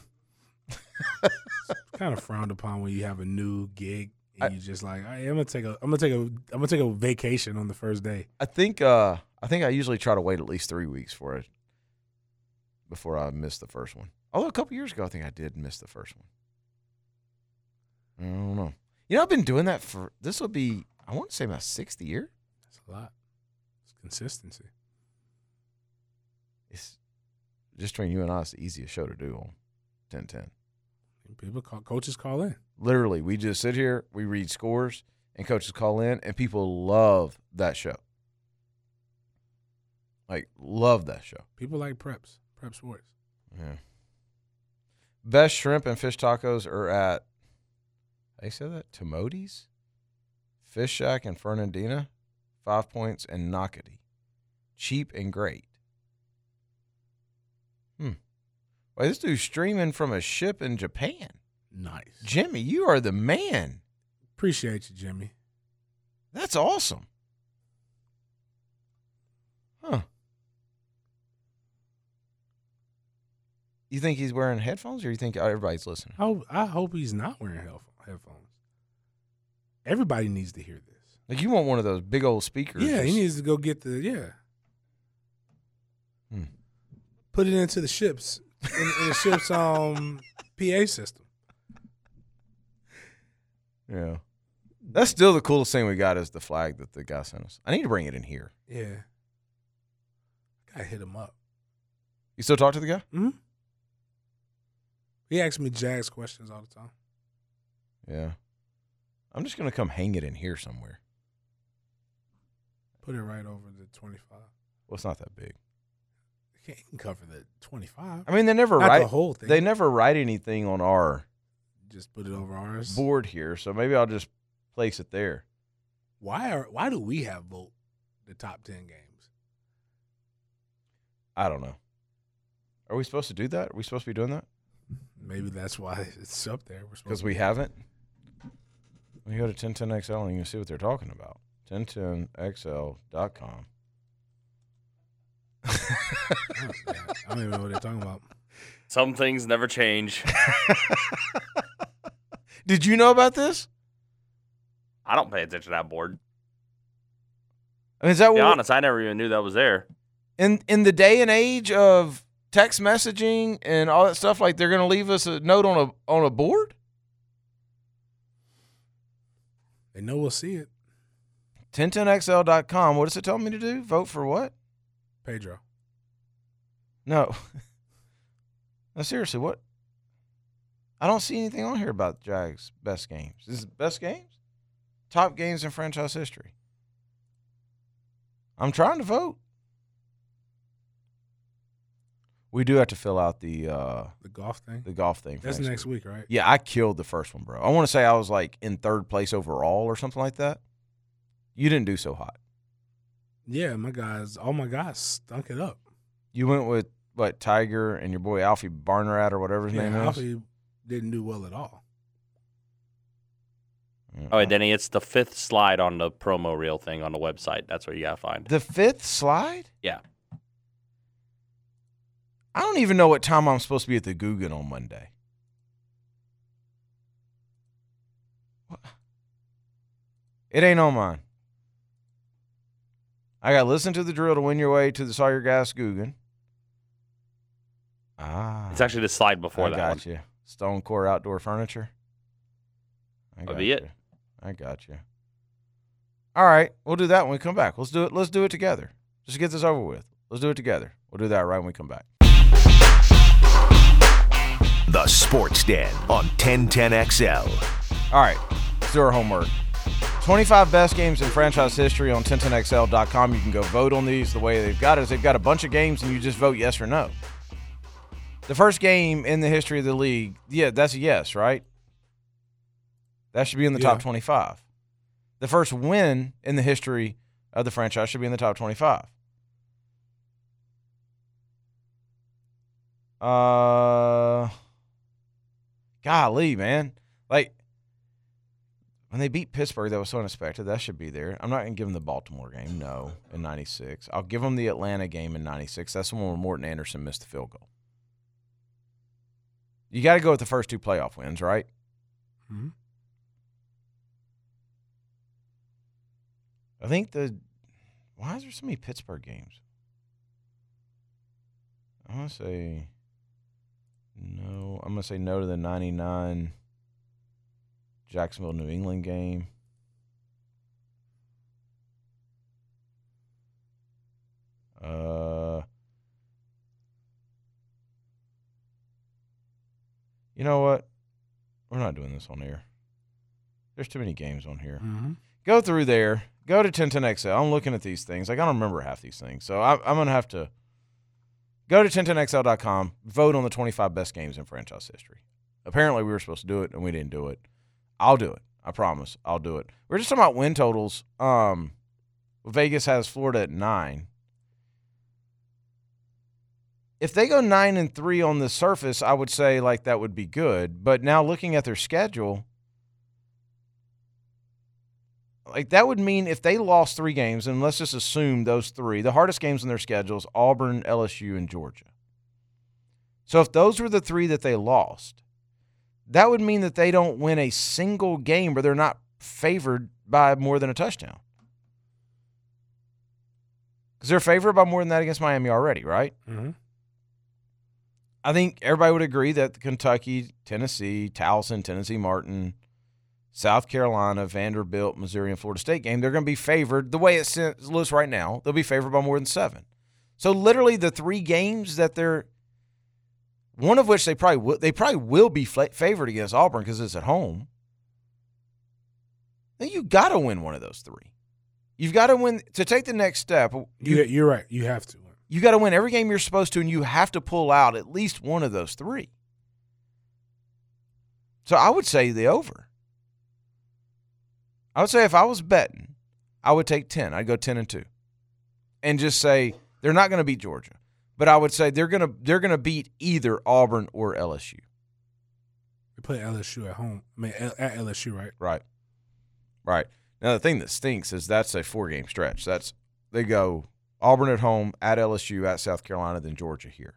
It's kind of frowned upon when you have a new gig and you just like, I'm gonna take a vacation on the first day. I think I usually try to wait at least 3 weeks for it before I miss the first one. Although a couple years ago, I think I did miss the first one. I don't know. You know, I've been doing that this will be, I want to say my 6th year. That's a lot. It's consistency. It's just between you and I, it's the easiest show to do on 1010. Coaches call in. Literally, we just sit here, we read scores, and coaches call in, and people love that show. Like, love that show. People like Prep Sports. Yeah. Best shrimp and fish tacos are at, how do you say that? Timothy's? Fish Shack in Fernandina, 5 Points, and Nocatee. Cheap and great. Wait, this dude's streaming from a ship in Japan. Nice. Jimmy, you are the man. Appreciate you, Jimmy. That's awesome. Huh. You think he's wearing headphones, or you think everybody's listening? I hope he's not wearing headphones. Everybody needs to hear this. Like, you want one of those big old speakers. Yeah, he needs to go get put it into the ships, in the ship's PA system. Yeah. That's still the coolest thing we got is the flag that the guy sent us. I need to bring it in here. Yeah. I hit him up. You still talk to the guy? Mm-hmm. He asks me Jags questions all the time. Yeah. I'm just going to come hang it in here somewhere. Put it right over the 25. Well, it's not that big. You can cover the 25. I mean, they never Not write the whole thing. They never write anything on our Just put it over ours. board here, so maybe I'll just place it there. Why do we have vote the top 10 games? I don't know. Are we supposed to do that? Are we supposed to be doing that? Maybe that's why it's up there. Because we haven't. We go to 1010XL and you can see what they're talking about. 1010XL.com. I don't even know what they're talking about. Some things never change. Did you know about this? I don't pay attention to that board. I mean, is that To be what honest, I never even knew that was there. in the day and age of text messaging and all that stuff, like they're going to leave us a note on a board? They know we'll see it. 1010XL.com. What does it tell me to do? Vote for what? Pedro. No. No, seriously, what? I don't see anything on here about Jags' best games. Is it best games? Top games in franchise history. I'm trying to vote. We do have to fill out the golf thing? The golf thing. That's next week, right? Yeah, I killed the first one, bro. I want to say I was like in third place overall or something like that. You didn't do so hot. Yeah, all my guys stunk it up. You went with, what, Tiger and your boy Alfie Barnrat or whatever his name is? Alfie didn't do well at all. Oh, wait, Denny, it's the 5th slide on the promo reel thing on the website. That's what you got to find. The 5th slide? Yeah. I don't even know what time I'm supposed to be at the Guggen on Monday. What? It ain't on mine. I got to listen to the drill to win your way to the Sawyer Gas Guggen. It's actually the slide before that one. I got you. Stone Core Outdoor Furniture. That'll be it. I got you. All right, we'll do that when we come back. Let's do it. Let's do it together. Just get this over with. Let's do it together. We'll do that right when we come back. The Sports Den on 1010XL. All right, let's do our homework. 25 best games in franchise history on 1010XL.com. You can go vote on these. The way they've got it is they've got a bunch of games, and you just vote yes or no. The first game in the history of the league, yeah, that's a yes, right? That should be in the top 25. The first win in the history of the franchise should be in the top 25. Golly, man. Like, when they beat Pittsburgh, that was so unexpected. That should be there. I'm not going to give them the Baltimore game, no, in 96. I'll give them the Atlanta game in 96. That's the one where Morton Anderson missed the field goal. You got to go with the first two playoff wins, right? Mm-hmm. I think why is there so many Pittsburgh games? I'm going to say no. I'm going to say no to the 99 Jacksonville, New England game. You know what? We're not doing this on air. There's too many games on here. Mm-hmm. Go through there. Go to 1010XL. I'm looking at these things. Like, I don't remember half these things. So I'm going to have to go to 1010XL.com, vote on the 25 best games in franchise history. Apparently, we were supposed to do it, and we didn't do it. I'll do it. I promise. I'll do it. We're just talking about win totals. Vegas has Florida at 9. If they go 9-3 on the surface, I would say, like, that would be good. But now looking at their schedule, like, that would mean if they lost 3 games, and let's just assume those 3, the hardest games in their schedules, Auburn, LSU, and Georgia. So if those were the 3 that they lost, that would mean that they don't win a single game where they're not favored by more than a touchdown. Because they're favored by more than that against Miami already, right? Mm-hmm. I think everybody would agree that Kentucky, Tennessee, Towson, Tennessee Martin, South Carolina, Vanderbilt, Missouri, and Florida State game, they're going to be favored. The way it looks right now, they'll be favored by more than 7. So literally the 3 games that they're – one of which they probably will be favored against Auburn because it's at home. Then you got to win one of those 3. You've got to win – to take the next step. You're right. You have to win. You got to win every game you're supposed to, and you have to pull out at least one of those 3. So I would say the over. I would say if I was betting, I would take 10. I'd go 10-2, and just say they're not going to beat Georgia, but I would say they're gonna beat either Auburn or LSU. They play LSU at home. I mean, at LSU, right? Right. Now the thing that stinks is that's a 4-game stretch. They go Auburn at home, at LSU, at South Carolina, then Georgia here.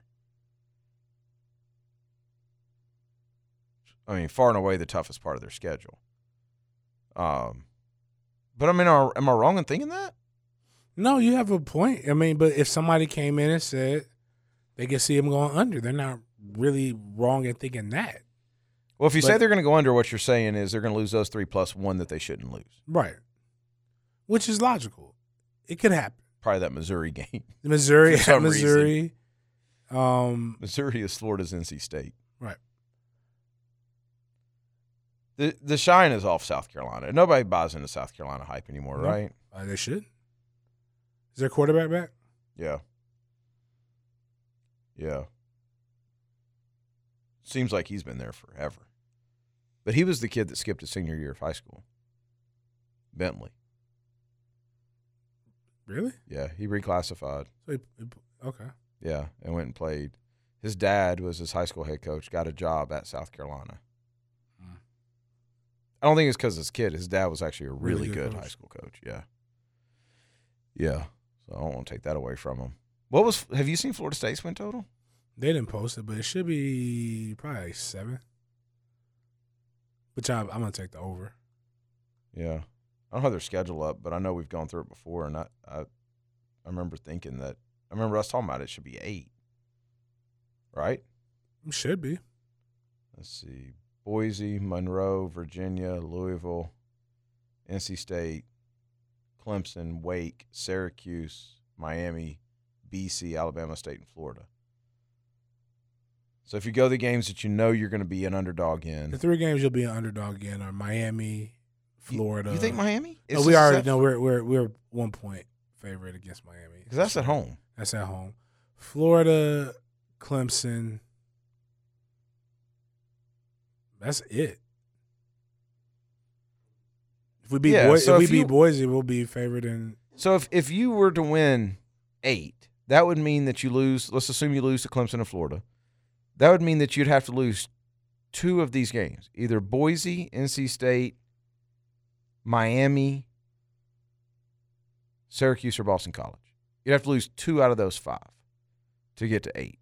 I mean, far and away the toughest part of their schedule. But I mean, am I wrong in thinking that? No, you have a point. I mean, but if somebody came in and said they could see them going under, they're not really wrong in thinking that. Well, if you say they're going to go under, what you're saying is they're going to lose those 3 plus 1 that they shouldn't lose. Right. Which is logical. It could happen. Probably that Missouri game. Missouri. Missouri is Florida's NC State. Right. The shine is off South Carolina. Nobody buys into South Carolina hype anymore, right? They should. Is their quarterback back? Yeah. Seems like he's been there forever. But he was the kid that skipped his senior year of high school. Bentley. Really? Yeah, he reclassified. Okay. Yeah, and went and played. His dad was his high school head coach, got a job at South Carolina. I don't think it's because his kid. His dad was actually a really good high school coach. Yeah. So I don't want to take that away from him. Have you seen Florida State's win total? They didn't post it, but it should be probably like 7. Which I'm going to take the over. Yeah. I don't have their schedule up, but I know we've gone through it before, and I remember thinking that – I remember us talking about it should be 8. Right? It should be. Let's see. Boise, Monroe, Virginia, Louisville, NC State, Clemson, Wake, Syracuse, Miami, BC, Alabama State, and Florida. So if you go the games that you know you're going to be an underdog in. The 3 games you'll be an underdog in are Miami, Florida. You think Miami? No, we already know we're 1 point favorite against Miami. Because that's at home. That's at home. Florida, Clemson. That's it. If we beat Boise, we'll be favored in. So if you were to win 8, that would mean that you lose. Let's assume you lose to Clemson and Florida. That would mean that you'd have to lose 2 of these games, either Boise, NC State, Miami, Syracuse, or Boston College. You'd have to lose 2 out of those 5 to get to 8.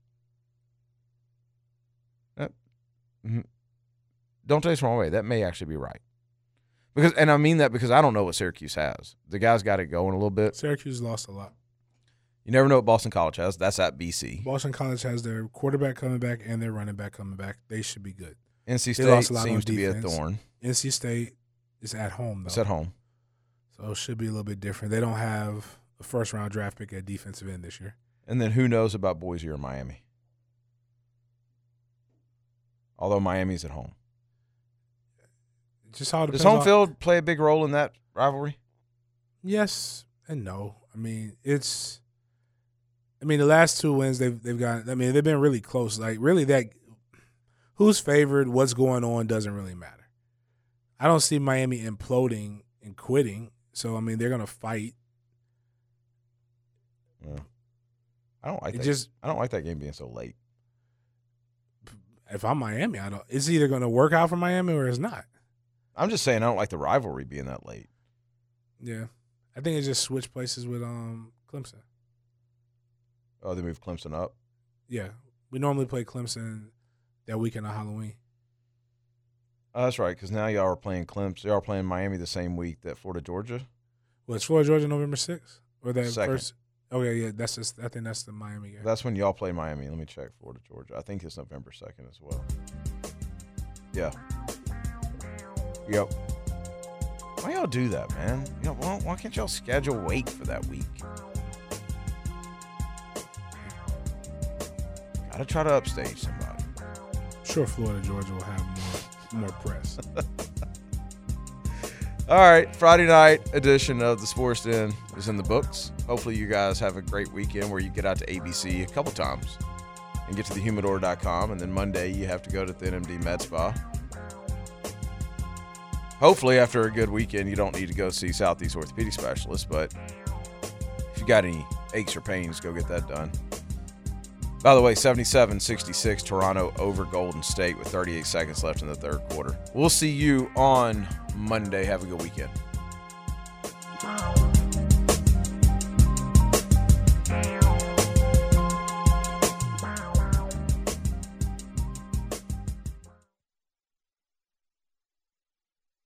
Don't take this the wrong way. That may actually be right. And I mean that because I don't know what Syracuse has. The guy's got it going a little bit. Syracuse lost a lot. You never know what Boston College has. That's at BC. Boston College has their quarterback coming back and their running back coming back. They should be good. NC State seems to be a thorn. NC State is at home, though. It's at home. So it should be a little bit different. They don't have a first-round draft pick at defensive end this year. And then who knows about Boise or Miami? Although Miami's at home. just how it Does depends home on- field play a big role in that rivalry? Yes and no. I mean, the last 2 wins they've got. I mean, they've been really close. Like, really, that who's favored, what's going on doesn't really matter. I don't see Miami imploding and quitting. So I mean, they're gonna fight. Yeah. I don't like It that. just- I don't like that game being so late. If I'm Miami, it's either gonna work out for Miami or it's not. I'm just saying I don't like the rivalry being that late. Yeah, I think it just switched places with Clemson. Oh, they moved Clemson up. Yeah, we normally play Clemson that weekend on Halloween. Oh, that's right, because now y'all are playing Clemson. Y'all are playing Miami the same week that Florida, Georgia. Well, it's Florida, Georgia, November 6th? Or that Second. first? Okay, yeah, I think that's the Miami game. That's when y'all play Miami. Let me check Florida, Georgia. I think it's November 2nd as well. Yeah. Yep. Why y'all do that, man? You know, why can't y'all schedule Wake for that week? Gotta try to upstage somebody. I'm sure Florida, Georgia will have more press. All right, Friday night edition of the Sports Den is in the books. Hopefully you guys have a great weekend where you get out to ABC a couple times and get to thehumidor.com, and then Monday you have to go to the NMD Med Spa. Hopefully after a good weekend you don't need to go see Southeast Orthopedic Specialist, but if you got any aches or pains, go get that done. By the way, 77-66 Toronto over Golden State with 38 seconds left in the third quarter. We'll see you on Monday. Have a good weekend.